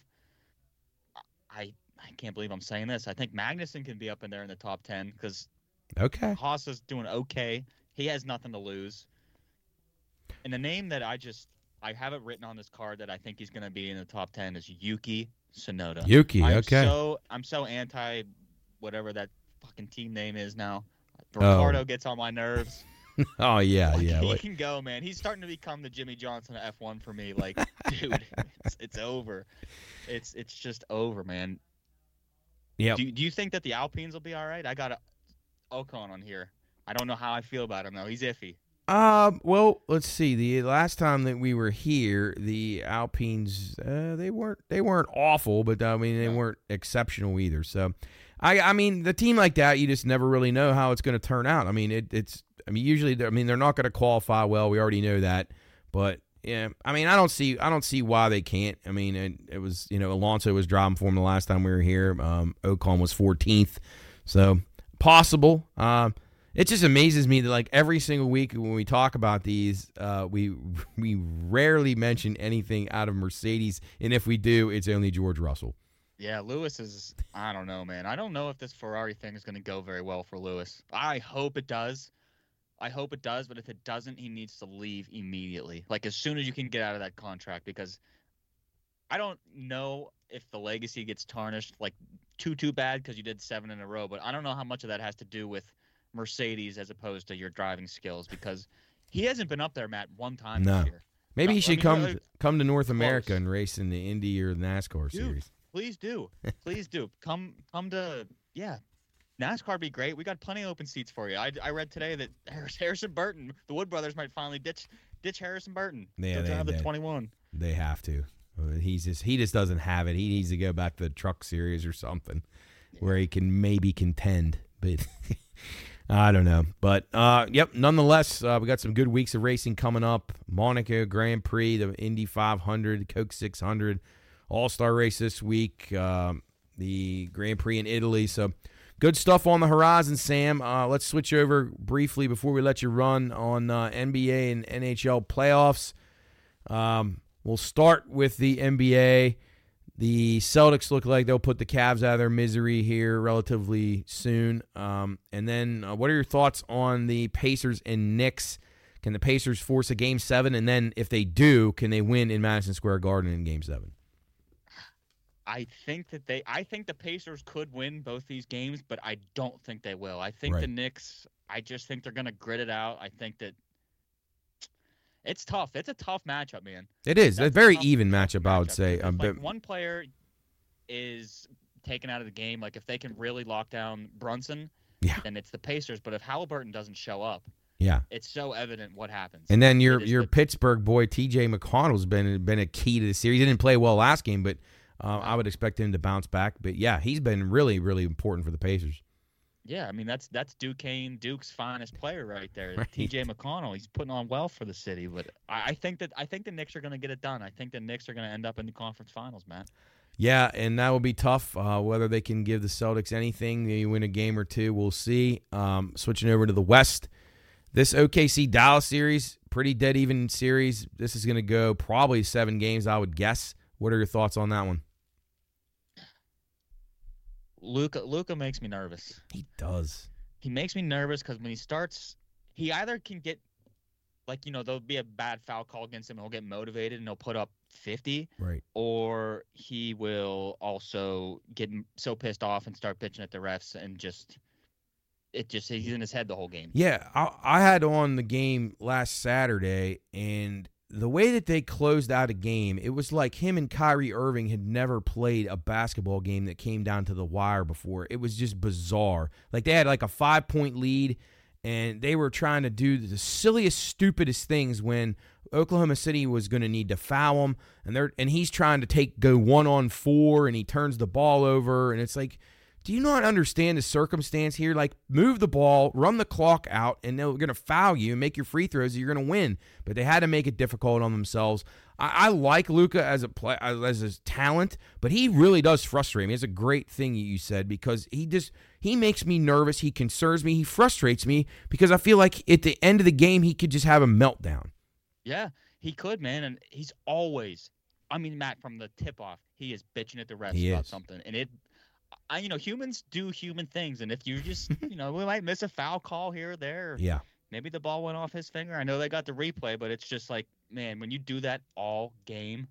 I can't believe I'm saying this. I think Magnussen can be up in there in the top 10 because Haas is doing okay. He has nothing to lose. And the name that I have it written on this card that I think he's going to be in the top 10 is Yuki Tsunoda. I'm so anti whatever that fucking team name is now. Ricardo gets on my nerves. Oh, yeah, yeah. He can go, man. He's starting to become the Jimmy Johnson of F1 for me. Like, dude, it's over. It's just over, man. Yeah. Do you think that the Alpines will be all right? I got Ocon on here. I don't know how I feel about him, though. He's iffy. Well, let's see. The last time that we were here, the Alpines, they weren't awful, but I mean, they weren't exceptional either. So, I mean, the team like that, you just never really know how it's going to turn out. I mean, usually, they're not going to qualify well. We already know that, but yeah, I mean, I don't see why they can't. I mean, it was, Alonso was driving for him the last time we were here. Ocon was 14th, so possible. It just amazes me that like every single week when we talk about these, we rarely mention anything out of Mercedes, and if we do, it's only George Russell. Yeah, Lewis is. I don't know, man. I don't know if this Ferrari thing is going to go very well for Lewis. I hope it does. But if it doesn't, he needs to leave immediately. Like, as soon as you can get out of that contract, because I don't know if the legacy gets tarnished, like, too bad because you did 7 in a row, but I don't know how much of that has to do with Mercedes as opposed to your driving skills, because he hasn't been up there, Matt, one time No. this year. Maybe No, he should I mean, come to North close. America and race in the Indy or the NASCAR Dude, series. Please do. Please do. Come to, yeah. NASCAR would be great. We got plenty of open seats for you. I read today that Harrison Burton, the Wood brothers, might finally ditch Harrison Burton. Yeah, to have the 21. They have to. He just doesn't have it. He needs to go back to the truck series or something where he can maybe contend. But I don't know. But, yep, nonetheless, we got some good weeks of racing coming up. Monaco Grand Prix, the Indy 500, Coke 600, All-Star race this week, the Grand Prix in Italy. So good stuff on the horizon, Sam. Let's switch over briefly before we let you run on NBA and NHL playoffs. We'll start with the NBA. The Celtics look like they'll put the Cavs out of their misery here relatively soon. And then what are your thoughts on the Pacers and Knicks? Can the Pacers force a Game 7? And then if they do, can they win in Madison Square Garden in Game 7? I think the Pacers could win both these games, but I don't think they will. I think the Knicks, I just think they're going to grit it out. I think that it's tough. It's a tough matchup, man. It is. That's a very even matchup, I would say. Like, one player is taken out of the game. Like, if they can really lock down Brunson, then it's the Pacers. But if Halliburton doesn't show up, it's so evident what happens. And then your Pittsburgh boy, T.J. McConnell's been a key to the series. He didn't play well last game, but I would expect him to bounce back. But, yeah, he's been really, really important for the Pacers. Yeah, I mean, that's Duke's finest player right there. Right. T.J. McConnell, he's putting on well for the city. But I think the Knicks are going to get it done. I think the Knicks are going to end up in the conference finals, Matt. Yeah, and that will be tough. Whether they can give the Celtics anything, they win a game or two, we'll see. Switching over to the West, this OKC-Dallas series, pretty dead-even series. This is going to go probably 7 games, I would guess. What are your thoughts on that one? Luka makes me nervous. He does. He makes me nervous because when he starts, he either can get, like, there'll be a bad foul call against him and he'll get motivated and he'll put up 50. Right. Or he will also get so pissed off and start pitching at the refs and he's in his head the whole game. Yeah, I had on the game last Saturday, and the way that they closed out a game, it was like him and Kyrie Irving had never played a basketball game that came down to the wire before. It was just bizarre. Like, they had like a 5-point lead, and they were trying to do the silliest, stupidest things when Oklahoma City was going to need to foul him, and he's trying to go 1-on-4, and he turns the ball over, and it's like, do you not understand the circumstance here? Like, move the ball, run the clock out, and they're going to foul you and make your free throws, and you're going to win. But they had to make it difficult on themselves. I like Luka as a talent, but he really does frustrate me. It's a great thing you said, because he makes me nervous. He concerns me. He frustrates me because I feel like at the end of the game he could just have a meltdown. Yeah, he could, man, and he's always. I mean, Matt, from the tip-off, he is bitching at the refs about something, and humans do human things, and if you just, we might miss a foul call here or there. Yeah. Maybe the ball went off his finger. I know they got the replay, but it's just like, man, when you do that all game,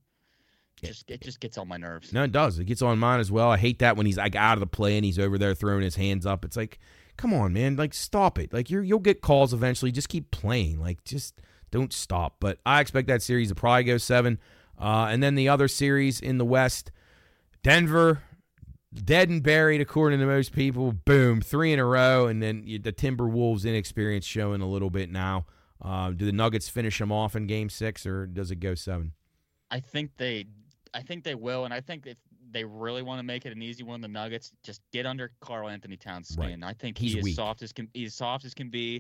it just gets on my nerves. No, it does. It gets on mine as well. I hate that when he's like out of the play and he's over there throwing his hands up. It's like, come on, man, like, stop it. Like, you'll get calls eventually. Just keep playing. Like, just don't stop. But I expect that series to probably go 7. And then the other series in the West, Denver, dead and buried according to most people. Boom, 3 in a row, and then the Timberwolves' inexperience showing a little bit now. Do the Nuggets finish them off in Game 6, or does it go 7? I think they will, and I think if they really want to make it an easy one, the Nuggets just get under Karl Anthony Towns' skin. Right. I think he's weak. He's soft as can be.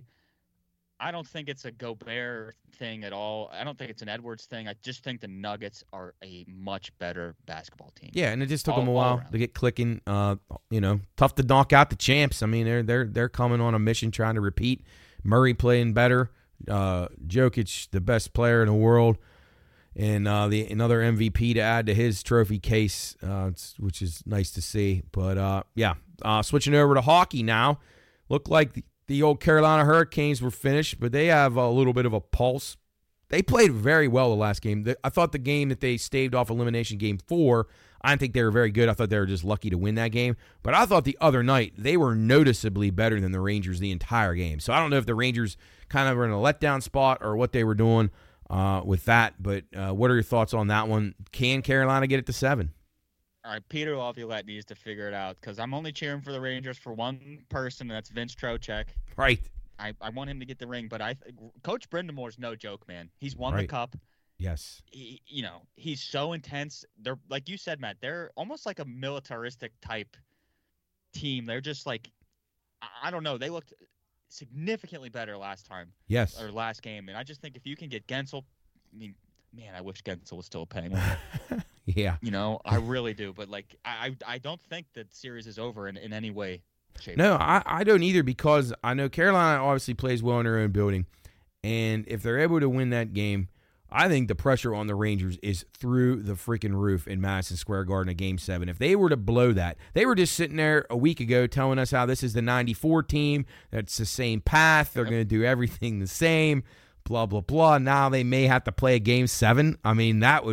I don't think it's a Gobert thing at all. I don't think it's an Edwards thing. I just think the Nuggets are a much better basketball team. Yeah, and it just took them a while to get clicking. Tough to knock out the champs. I mean, they're coming on a mission trying to repeat. Murray playing better. Jokic, the best player in the world. and another MVP to add to his trophy case, which is nice to see. But switching over to hockey now. Looked like the old Carolina Hurricanes were finished, but they have a little bit of a pulse. They played very well the last game. I thought the game that they staved off elimination, game 4, I didn't think they were very good. I thought they were just lucky to win that game. But I thought the other night they were noticeably better than the Rangers the entire game. So I don't know if the Rangers kind of were in a letdown spot or what they were doing with that. But what are your thoughts on that one? Can Carolina get it to 7? All right, Peter Laviolette needs to figure it out because I'm only cheering for the Rangers for one person, and that's Vince Trocheck. Right. I want him to get the ring, but Coach Brindamore's no joke, man. He's won the cup. Yes. He's so intense. They're like you said, Matt. They're almost like a militaristic type team. They're just like, I don't know. They looked significantly better last time. Yes. Or last game, and I just think if you can get Gensel, I mean, man, I wish Gensel was still a Penguin. Yeah. I really do. But like, I don't think the series is over in any way. No, I don't either because I know Carolina obviously plays well in their own building. And if they're able to win that game, I think the pressure on the Rangers is through the freaking roof in Madison Square Garden at Game 7. If they were to blow that, they were just sitting there a week ago telling us how this is the 94 team, that's the same path, they're going to do everything the same, blah, blah, blah. Now they may have to play a Game 7. I mean, that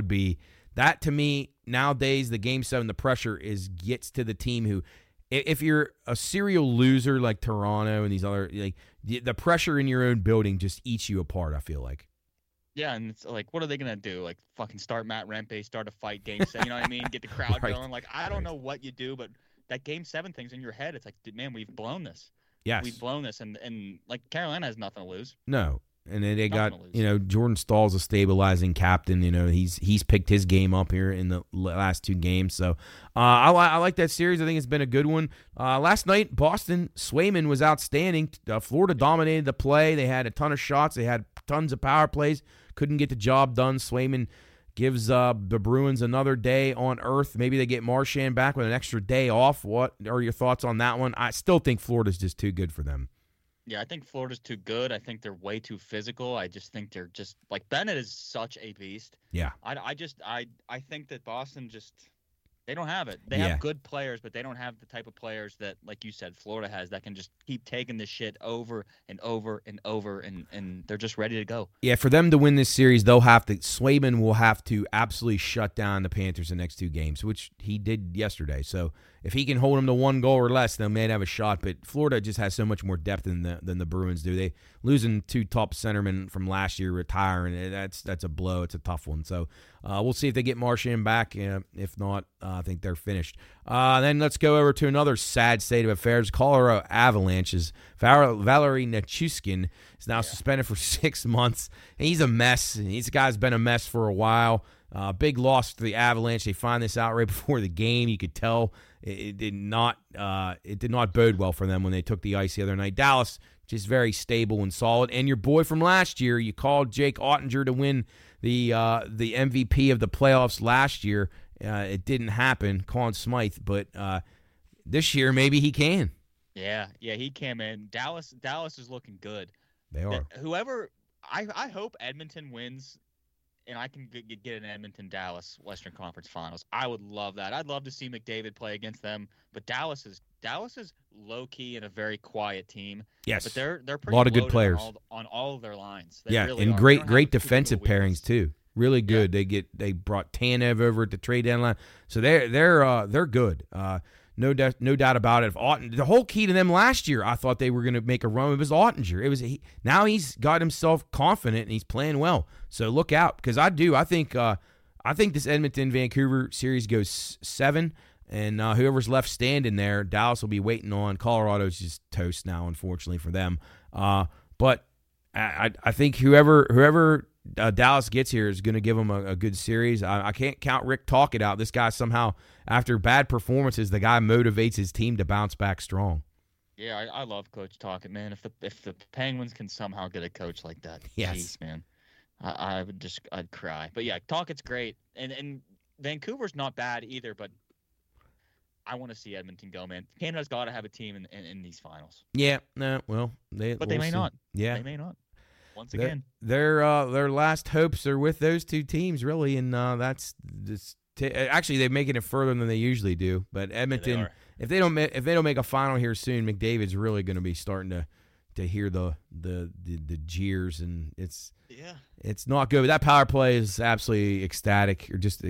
to me, nowadays, the Game 7, the pressure gets to the team who, if you're a serial loser like Toronto and these other, like the pressure in your own building just eats you apart, I feel like. Yeah, and it's like, what are they going to do? Like, fucking start Matt Rempe, start a fight, Game 7, you know what I mean? Get the crowd going. Like, I don't know what you do, but that Game 7 thing's in your head. It's like, man, we've blown this. Yes. We've blown this, and like, Carolina has nothing to lose. No. And then they got, Jordan Stahl's a stabilizing captain. He's picked his game up here in the last 2 games. So I like that series. I think it's been a good one. Last night, Boston, Swayman was outstanding. Florida dominated the play. They had a ton of shots. They had tons of power plays. Couldn't get the job done. Swayman gives the Bruins another day on earth. Maybe they get Marchand back with an extra day off. What are your thoughts on that one? I still think Florida's just too good for them. Yeah, I think Florida's too good. I think they're way too physical. I just think they're just like Bennett is such a beast. Yeah. I think that Boston just they don't have it. They have good players, but they don't have the type of players that, like you said, Florida has that can just keep taking this shit over and over and over, and they're just ready to go. Yeah, for them to win this series, Swayman will have to absolutely shut down the Panthers the next 2 games, which he did yesterday. So if he can hold them to 1 goal or less, they may have a shot. But Florida just has so much more depth than the Bruins do. They losing 2 top centermen from last year retiring. That's a blow. It's a tough one. So we'll see if they get Marchand back. If not, I think they're finished. Then let's go over to another sad state of affairs. Colorado Avalanche's Valery Nichushkin is now suspended for 6 months. And he's a mess. This guy's been a mess for a while. Big loss to the Avalanche. They find this out right before the game. You could tell it did not bode well for them when they took the ice the other night. Dallas just very stable and solid. And your boy from last year, you called Jake Ottinger to win the MVP of the playoffs last year. It didn't happen, Conn Smythe, but this year maybe he can. Yeah, he can, man. Dallas is looking good. They are. I hope Edmonton wins, and I can get an Edmonton-Dallas Western Conference Finals. I would love that. I'd love to see McDavid play against them, but Dallas is low-key and a very quiet team. Yes, but they're pretty a lot of good players on all of their lines. They really and are. great defensive pairings too. Really good. Yeah. They brought Tanev over at the trade deadline, so they're good. No doubt about it. If the whole key to them last year, I thought they were going to make a run. It was Ottinger. Now he's got himself confident and he's playing well. So look out, because I think this Edmonton Vancouver series goes 7, and whoever's left standing there, Dallas will be waiting on. Colorado's just toast now, unfortunately for them. But I think whoever Dallas gets here is going to give them a good series. I can't count Rick Tocchet out. This guy somehow, after bad performances, the guy motivates his team to bounce back strong. Yeah, I love Coach Tocchet, man. If the Penguins can somehow get a coach like that, yes, geez, man, I'd cry. But yeah, Tocchet's great, and Vancouver's not bad either. But I want to see Edmonton go, man. Canada's got to have a team in these finals. Yeah, no, well, they may not. Yeah, they may not. once again. Their last hopes are with those two teams, really, and that's just actually they're making it further than they usually do. But Edmonton, if they don't make a final here soon, McDavid's really going to be starting to hear the jeers, and it's not good. That power play is absolutely ecstatic. Or just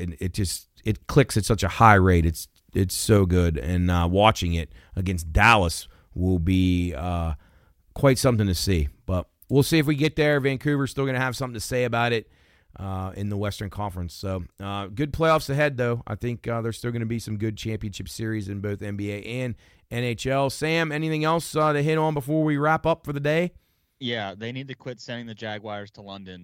it clicks at such a high rate. It's so good, and watching it against Dallas will be quite something to see. But we'll see if we get there. Vancouver's still going to have something to say about it in the Western Conference. So good playoffs ahead, though. I think there's still going to be some good championship series in both NBA and NHL. Sam, anything else to hit on before we wrap up for the day? Yeah, they need to quit sending the Jaguars to London.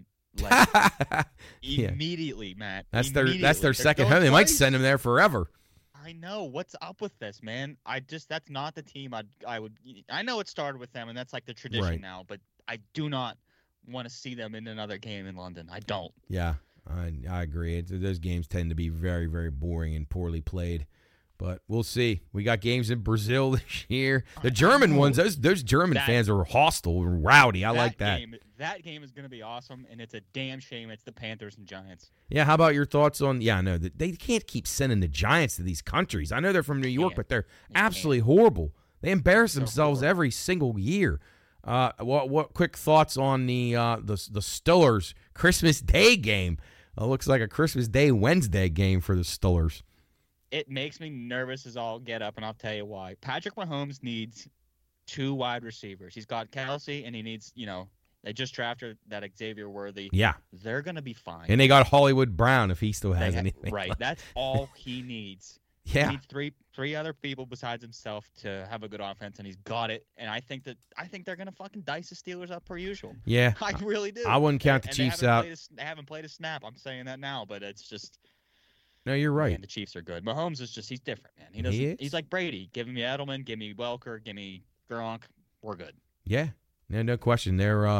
Immediately, Matt. That's their second home. They might send them there forever. I know. What's up with this, man? That's not the team I would. I know it started with them, and that's like the tradition now. But I do not want to see them in another game in London. I don't. Yeah, I agree. Those games tend to be very, very boring and poorly played. But we'll see. We got games in Brazil this year. The German ones, those German fans are hostile and rowdy. I like that. That game is going to be awesome, and it's a damn shame it's the Panthers and Giants. Yeah, how about your thoughts on – yeah, no, they can't keep sending the Giants to these countries. I know they're from New York, but they're absolutely horrible. They embarrass themselves every single year. What quick thoughts on the Steelers Christmas Day game? It looks like a Christmas Day Wednesday game for the Steelers. It makes me nervous as all get up, and I'll tell you why. Patrick Mahomes needs 2 wide receivers. He's got Kelsey, and he needs, they just drafted that Xavier Worthy. Yeah. They're going to be fine. And they got Hollywood Brown if he still has anything. Right. left. That's all he needs. Yeah. He needs three other people besides himself to have a good offense, and he's got it. And I think they're going to fucking dice the Steelers up per usual. Yeah. I really do. I wouldn't count the Chiefs out. They haven't played a snap. I'm saying that now, but it's just – no, you're right. Man, the Chiefs are good. Mahomes is he's different, man. He's like Brady. Give me Edelman, give me Welker, give me Gronk. We're good. Yeah, no question.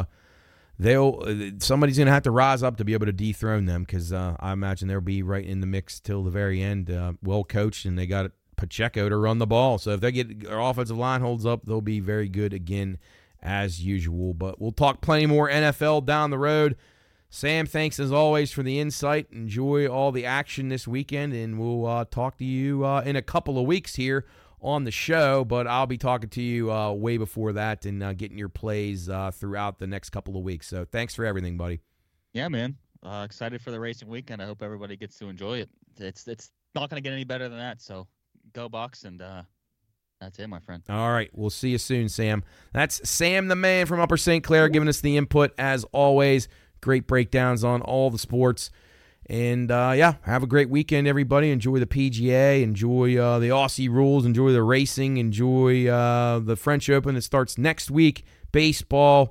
Somebody's going to have to rise up to be able to dethrone them because I imagine they'll be right in the mix till the very end. Well coached, and they got Pacheco to run the ball. So if their offensive line holds up, they'll be very good again as usual. But we'll talk plenty more NFL down the road. Sam, thanks as always for the insight. Enjoy all the action this weekend, and we'll talk to you in a couple of weeks here on the show. But I'll be talking to you way before that and getting your plays throughout the next couple of weeks. So thanks for everything, buddy. Yeah, man. Excited for the racing weekend. I hope everybody gets to enjoy it. It's not going to get any better than that. So go Bucks, and that's it, my friend. All right. We'll see you soon, Sam. That's Sam the man from Upper St. Clair giving us the input as always. Great breakdowns on all the sports. And, have a great weekend, everybody. Enjoy the PGA. Enjoy the Aussie rules. Enjoy the racing. Enjoy the French Open that starts next week. Baseball,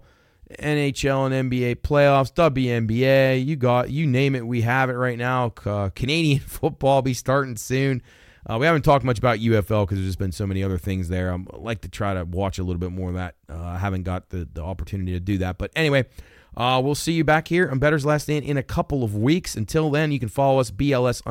NHL and NBA playoffs, WNBA. You name it, we have it right now. Canadian football will be starting soon. We haven't talked much about UFL because there's just been so many other things there. I'd like to try to watch a little bit more of that. I haven't got the opportunity to do that. But anyway, we'll see you back here on Bettor's Last Stand in a couple of weeks. Until then, you can follow us,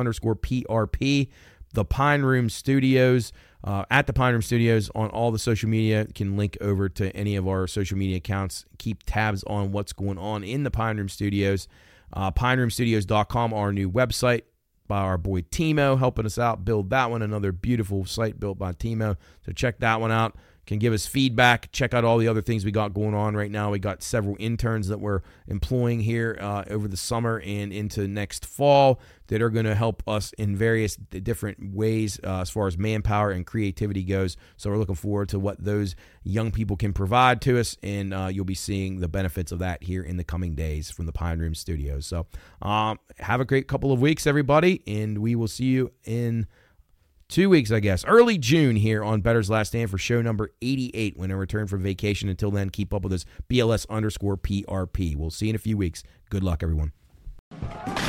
BLS_PRP, the Pine Room Studios, at the Pine Room Studios on all the social media. You can link over to any of our social media accounts. Keep tabs on what's going on in the Pine Room Studios. PineRoomStudios.com, our new website by our boy Timo, helping us out build that one. Another beautiful site built by Timo. So check that one out. Can give us feedback. Check out all the other things we got going on right now. We got several interns that we're employing here over the summer and into next fall that are going to help us in various different ways as far as manpower and creativity goes. So we're looking forward to what those young people can provide to us, and you'll be seeing the benefits of that here in the coming days from the Pine Room Studios. So have a great couple of weeks, everybody, and we will see you in 2 weeks, I guess. Early June here on Bettor's Last Stand for show number 88 when I return from vacation. Until then, keep up with us, BLS_PRP. We'll see you in a few weeks. Good luck, everyone.